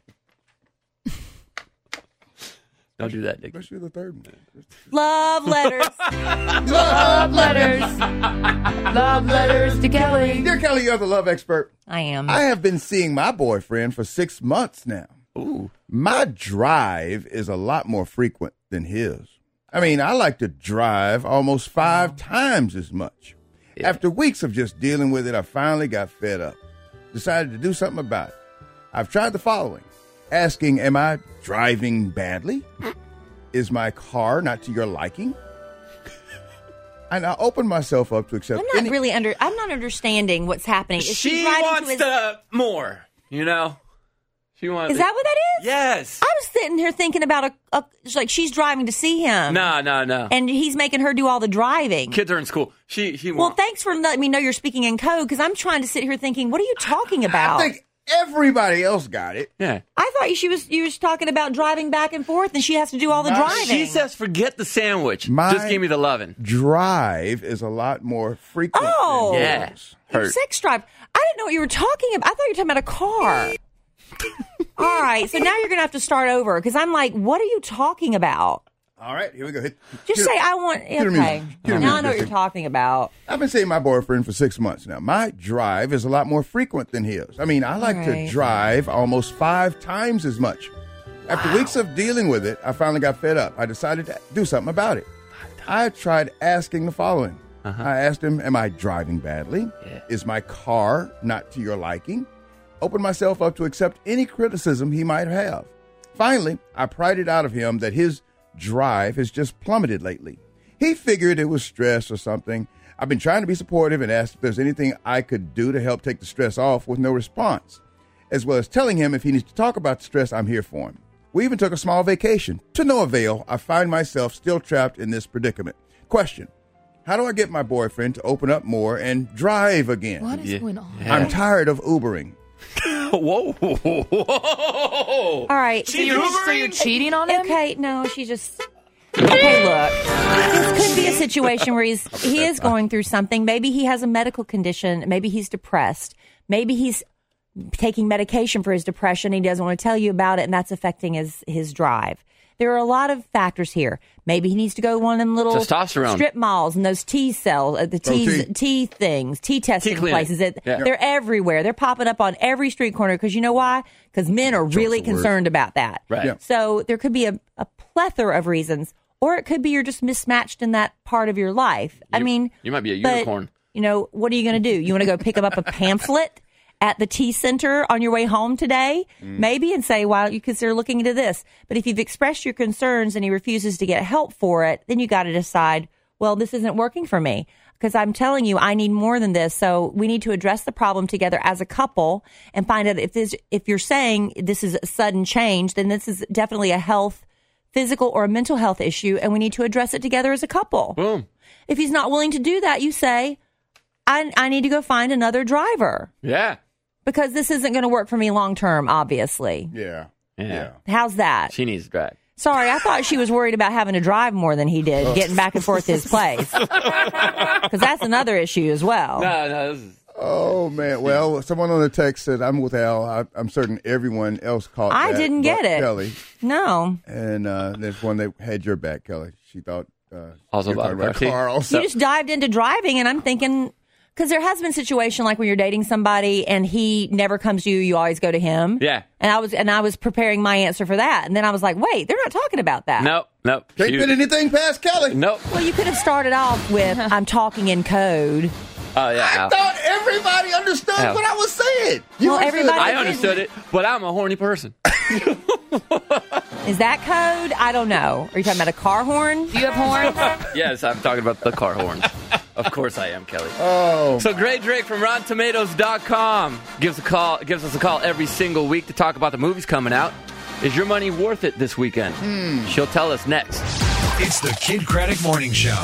[SPEAKER 6] Don't do that, Nick.
[SPEAKER 9] Especially the third one.
[SPEAKER 8] Love letters.
[SPEAKER 10] Love letters. Love letters to Kelly.
[SPEAKER 9] Dear Kelly, you're the love expert.
[SPEAKER 8] I am.
[SPEAKER 9] I have been seeing my boyfriend for 6 months now.
[SPEAKER 6] Ooh.
[SPEAKER 9] My drive is a lot more frequent than his. I mean, I like to drive almost 5 times as much. Yeah. After weeks of just dealing with it, I finally got fed up. Decided to do something about it. I've tried the following. Asking, am I driving badly? Is my car not to your liking? And I opened myself up to accept.
[SPEAKER 8] I'm not understanding what's happening. Is
[SPEAKER 6] she
[SPEAKER 8] riding
[SPEAKER 6] wants more. She wants.
[SPEAKER 8] Is that what that is?
[SPEAKER 6] Yes.
[SPEAKER 8] I was sitting here thinking about it's like she's driving to see him.
[SPEAKER 6] No.
[SPEAKER 8] And he's making her do all the driving.
[SPEAKER 6] Kids are in school. She
[SPEAKER 8] Well,
[SPEAKER 6] won't.
[SPEAKER 8] thanks for letting me know you're speaking in code because I'm trying to sit here thinking, what are you talking about?
[SPEAKER 9] I think everybody else got it.
[SPEAKER 6] Yeah.
[SPEAKER 8] I thought you was talking about driving back and forth, and she has to do all the driving.
[SPEAKER 6] She says, "Forget the sandwich. Just give me the lovin'."
[SPEAKER 9] Drive is a lot more frequent.
[SPEAKER 8] Oh,
[SPEAKER 9] than
[SPEAKER 6] yeah.
[SPEAKER 9] yours.
[SPEAKER 8] Sex drive. I didn't know what you were talking about. I thought you were talking about a car. All right, so now you're gonna have to start over because I'm like, what are you talking about?
[SPEAKER 9] All right, here we go.
[SPEAKER 8] Just say I want. Okay, now I know what you're talking about.
[SPEAKER 9] I've been seeing my boyfriend for 6 months now. My drive is a lot more frequent than his. I mean, I like to drive almost 5 times as much. After weeks of dealing with it, I finally got fed up. I decided to do something about it. I tried asking the following. I asked him, am I driving badly?
[SPEAKER 6] Yeah.
[SPEAKER 9] Is my car not to your liking? Opened myself up to accept any criticism he might have. Finally, I pried it out of him that his drive has just plummeted lately. He figured it was stress or something. I've been trying to be supportive and asked if there's anything I could do to help take the stress off with no response, as well as telling him if he needs to talk about the stress, I'm here for him. We even took a small vacation. To no avail, I find myself still trapped in this predicament. Question: how do I get my boyfriend to open up more and drive again?
[SPEAKER 10] What is going on?
[SPEAKER 9] I'm tired of Ubering.
[SPEAKER 6] Whoa.
[SPEAKER 8] All right.
[SPEAKER 10] So you're cheating on him?
[SPEAKER 8] Okay, no, she just... Okay, look. This could be a situation where he is going through something. Maybe he has a medical condition. Maybe he's depressed. Maybe he's taking medication for his depression. He doesn't want to tell you about it, and that's affecting his drive. There are a lot of factors here. Maybe he needs to go to one of them little
[SPEAKER 6] testosterone
[SPEAKER 8] strip malls and those T cells, the T things, T testing places. They're everywhere. They're popping up on every street corner because you know why? Because men are really concerned about that.
[SPEAKER 6] Right. Yeah.
[SPEAKER 8] So there could be a plethora of reasons, or it could be you're just mismatched in that part of your life.
[SPEAKER 6] You might be a unicorn.
[SPEAKER 8] But, what are you going to do? You want to go pick him up a pamphlet at the Tea Center on your way home today, maybe, and say, why don't you consider looking into this? But if you've expressed your concerns and he refuses to get help for it, then you got to decide, well, this isn't working for me. Because I'm telling you, I need more than this. So we need to address the problem together as a couple and find out if you're saying this is a sudden change, then this is definitely a physical or a mental health issue, and we need to address it together as a couple.
[SPEAKER 6] Boom.
[SPEAKER 8] If he's not willing to do that, you say, I need to go find another driver.
[SPEAKER 6] Yeah.
[SPEAKER 8] Because this isn't going to work for me long term, obviously.
[SPEAKER 9] Yeah.
[SPEAKER 8] How's that?
[SPEAKER 6] She needs to drive.
[SPEAKER 8] Sorry, I thought she was worried about having to drive more than he did, getting back and forth to his place. Because that's another issue as well.
[SPEAKER 6] No, this is...
[SPEAKER 9] Oh, man. Well, someone on the text said, I'm with Al. I'm certain everyone else caught
[SPEAKER 8] I
[SPEAKER 9] that
[SPEAKER 8] didn't get
[SPEAKER 9] but
[SPEAKER 8] it.
[SPEAKER 9] Kelly.
[SPEAKER 8] No.
[SPEAKER 9] And there's one that had your back, Kelly. She thought
[SPEAKER 6] also
[SPEAKER 9] you were talking about car also.
[SPEAKER 8] You just dived into driving, and I'm thinking... Because there has been a situation like when you're dating somebody and he never comes to you, you always go to him.
[SPEAKER 6] Yeah.
[SPEAKER 8] And I was preparing my answer for that. And then I was like, wait, they're not talking about that.
[SPEAKER 6] Nope.
[SPEAKER 9] Can't fit anything past Kelly.
[SPEAKER 6] Nope.
[SPEAKER 8] Well, you could have started off with, I'm talking in code.
[SPEAKER 6] Oh, yeah.
[SPEAKER 9] I thought everybody understood what I was saying.
[SPEAKER 6] I understood it, but I'm a horny person.
[SPEAKER 8] Is that code? I don't know. Are you talking about a car horn?
[SPEAKER 10] Do you have horns?
[SPEAKER 6] Yes, I'm talking about the car horns. Of course I am, Kelly.
[SPEAKER 9] Oh.
[SPEAKER 6] So Gray Drake from RottenTomatoes.com gives us a call every single week to talk about the movies coming out. Is your money worth it this weekend? She'll tell us next.
[SPEAKER 1] It's the Kid Craddock Morning Show.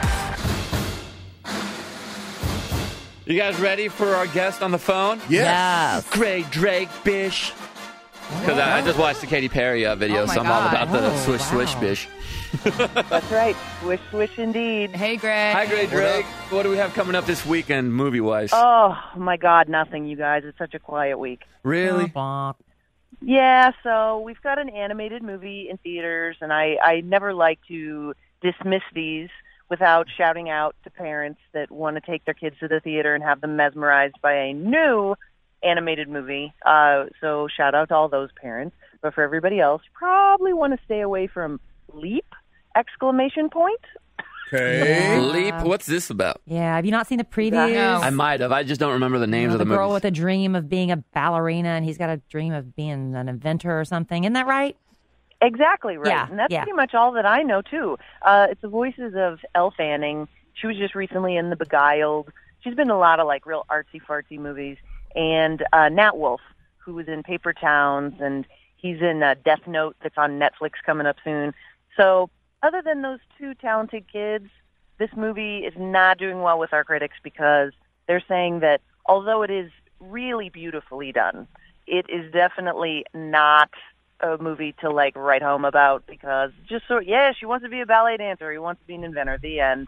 [SPEAKER 6] You guys ready for our guest on the phone?
[SPEAKER 9] Yes.
[SPEAKER 6] Gray Drake, bish. Because I just watched the Katy Perry video, so I'm all about the swish, bish.
[SPEAKER 17] That's right. Swish, swish indeed.
[SPEAKER 10] Hey, Greg.
[SPEAKER 6] Hi, Gray Drake. What do we have coming up this weekend, movie-wise?
[SPEAKER 17] Oh, my God, nothing, you guys. It's such a quiet week.
[SPEAKER 6] Really?
[SPEAKER 17] Yeah, so we've got an animated movie in theaters, and I never like to dismiss these without shouting out to parents that want to take their kids to the theater and have them mesmerized by a new animated movie. So shout out to all those parents. But for everybody else, you probably want to stay away from Leap! Exclamation point.
[SPEAKER 9] Okay.
[SPEAKER 6] Leap? What's this about?
[SPEAKER 8] Yeah, have you not seen the previews?
[SPEAKER 6] I might have. I just don't remember the names of the
[SPEAKER 8] girl
[SPEAKER 6] movies.
[SPEAKER 8] with a dream of being a ballerina, and he's got a dream of being an inventor or something. Isn't that right?
[SPEAKER 17] Exactly right.
[SPEAKER 8] Yeah,
[SPEAKER 17] And that's
[SPEAKER 8] yeah.
[SPEAKER 17] pretty much all that I know, too. It's the voices of Elle Fanning. She was just recently in The Beguiled. She's been in a lot of, like, real artsy-fartsy movies. And Nat Wolff, who was in Paper Towns, and he's in Death Note that's on Netflix coming up soon. So other than those two talented kids, this movie is not doing well with our critics because they're saying that although it is really beautifully done, it is definitely not a movie to, like, write home about because just she wants to be a ballet dancer. He wants to be an inventor. The end.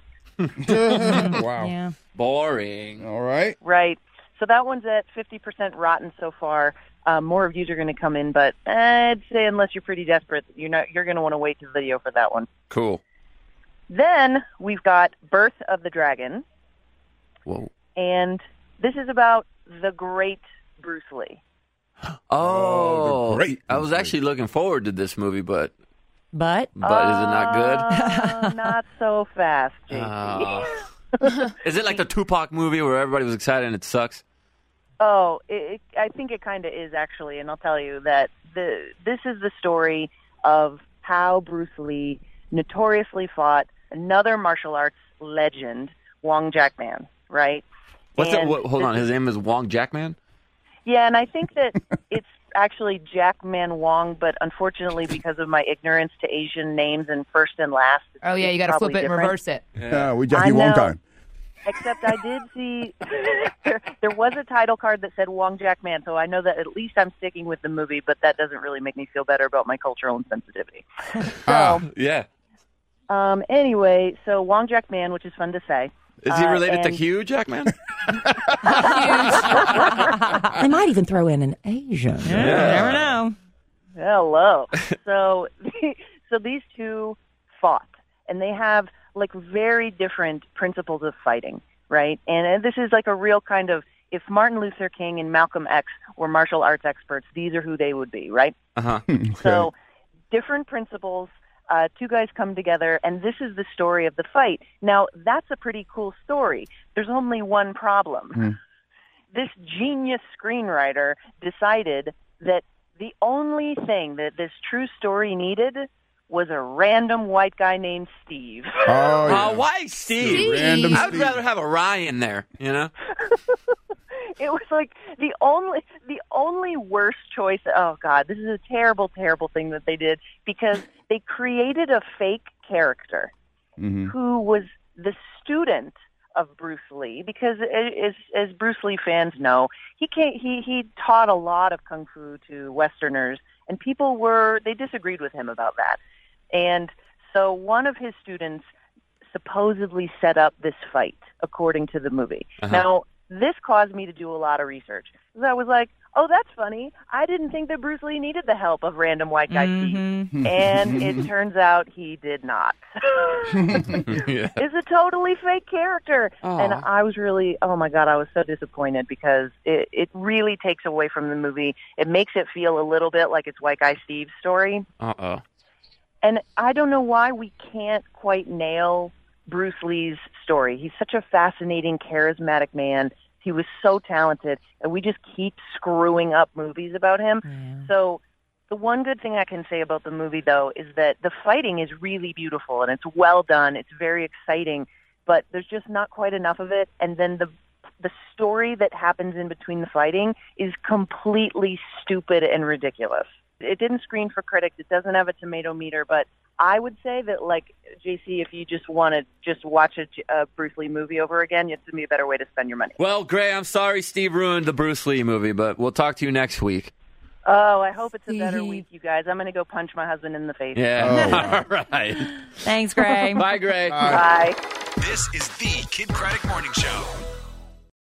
[SPEAKER 9] Wow.
[SPEAKER 8] Yeah.
[SPEAKER 6] Boring.
[SPEAKER 9] All right.
[SPEAKER 17] Right. So that one's at 50% rotten so far. More reviews are going to come in, but I'd say unless you're pretty desperate, you're going to want to wait to the video for that one.
[SPEAKER 6] Cool.
[SPEAKER 17] Then we've got Birth of the Dragon.
[SPEAKER 6] Whoa.
[SPEAKER 17] And this is about the great Bruce Lee.
[SPEAKER 6] Oh,
[SPEAKER 9] great.
[SPEAKER 6] I was actually looking forward to this movie, but
[SPEAKER 8] But
[SPEAKER 6] is it not good?
[SPEAKER 17] Not so fast, JP.
[SPEAKER 6] Is it like the Tupac movie where everybody was excited and it sucks?
[SPEAKER 17] Oh, I think it kind of is, actually, and I'll tell you that this is the story of how Bruce Lee notoriously fought another martial arts legend, Wong Jackman, right?
[SPEAKER 6] Hold on, his name is Wong Jackman?
[SPEAKER 17] Yeah, and I think that it's actually Jackman Wong, but unfortunately, because of my ignorance to Asian names and first and last.
[SPEAKER 10] Oh, yeah, you got to flip it and reverse it.
[SPEAKER 9] Yeah, we Jackie Wong time.
[SPEAKER 17] Except I did see there was a title card that said Wong Jackman, so I know that at least I'm sticking with the movie, but that doesn't really make me feel better about my cultural insensitivity.
[SPEAKER 6] Yeah.
[SPEAKER 17] Anyway, so Wong Jackman, which is fun to say.
[SPEAKER 6] Is he related to Hugh Jackman?
[SPEAKER 8] they might even throw in an Asian. You never know.
[SPEAKER 17] Hello. So these two fought, and they have like very different principles of fighting, right? And this is like a real kind of, if Martin Luther King and Malcolm X were martial arts experts, these are who they would be, right?
[SPEAKER 6] Uh-huh.
[SPEAKER 17] So different principles, two guys come together, and this is the story of the fight. Now, that's a pretty cool story. There's only one problem. this genius screenwriter decided that the only thing that this true story needed was a random white guy named Steve.
[SPEAKER 9] Oh, yeah.
[SPEAKER 6] Why Steve?
[SPEAKER 9] Random
[SPEAKER 6] I would
[SPEAKER 9] Steve.
[SPEAKER 6] rather have a Ryan there, you know?
[SPEAKER 17] It was like the only worst choice. Oh God, this is a terrible, terrible thing that they did, because they created a fake character who was the student of Bruce Lee, because as Bruce Lee fans know, he taught a lot of kung fu to Westerners, and they disagreed with him about that. And so one of his students supposedly set up this fight, according to the movie. Now, this caused me to do a lot of research, because I was like, oh, that's funny. I didn't think that Bruce Lee needed the help of random white guy Steve. And it turns out he did not. It's a totally fake character.
[SPEAKER 6] Aww.
[SPEAKER 17] And I was really, oh my God, I was so disappointed, because it really takes away from the movie. It makes it feel a little bit like it's white guy Steve's story.
[SPEAKER 6] Uh-oh.
[SPEAKER 17] And I don't know why we can't quite nail Bruce Lee's story. He's such a fascinating, charismatic man. He was so talented, and we just keep screwing up movies about him. So the one good thing I can say about the movie, though, is that the fighting is really beautiful, and it's well done. It's very exciting, but there's just not quite enough of it. And then the story that happens in between the fighting is completely stupid and ridiculous. It didn't screen for critics. It doesn't have a tomato meter, but I would say that, like, JC, if you just want to just watch a Bruce Lee movie over again, it's going to be a better way to spend your money.
[SPEAKER 6] Well, Gray, I'm sorry Steve ruined the Bruce Lee movie, but we'll talk to you next week.
[SPEAKER 17] Oh, I hope it's a better week, you guys. I'm going to go punch my husband in the face.
[SPEAKER 6] Yeah. All right.
[SPEAKER 8] Thanks, Gray.
[SPEAKER 6] Bye, Gray.
[SPEAKER 17] Bye.
[SPEAKER 1] This is the Kid Craddock Morning Show.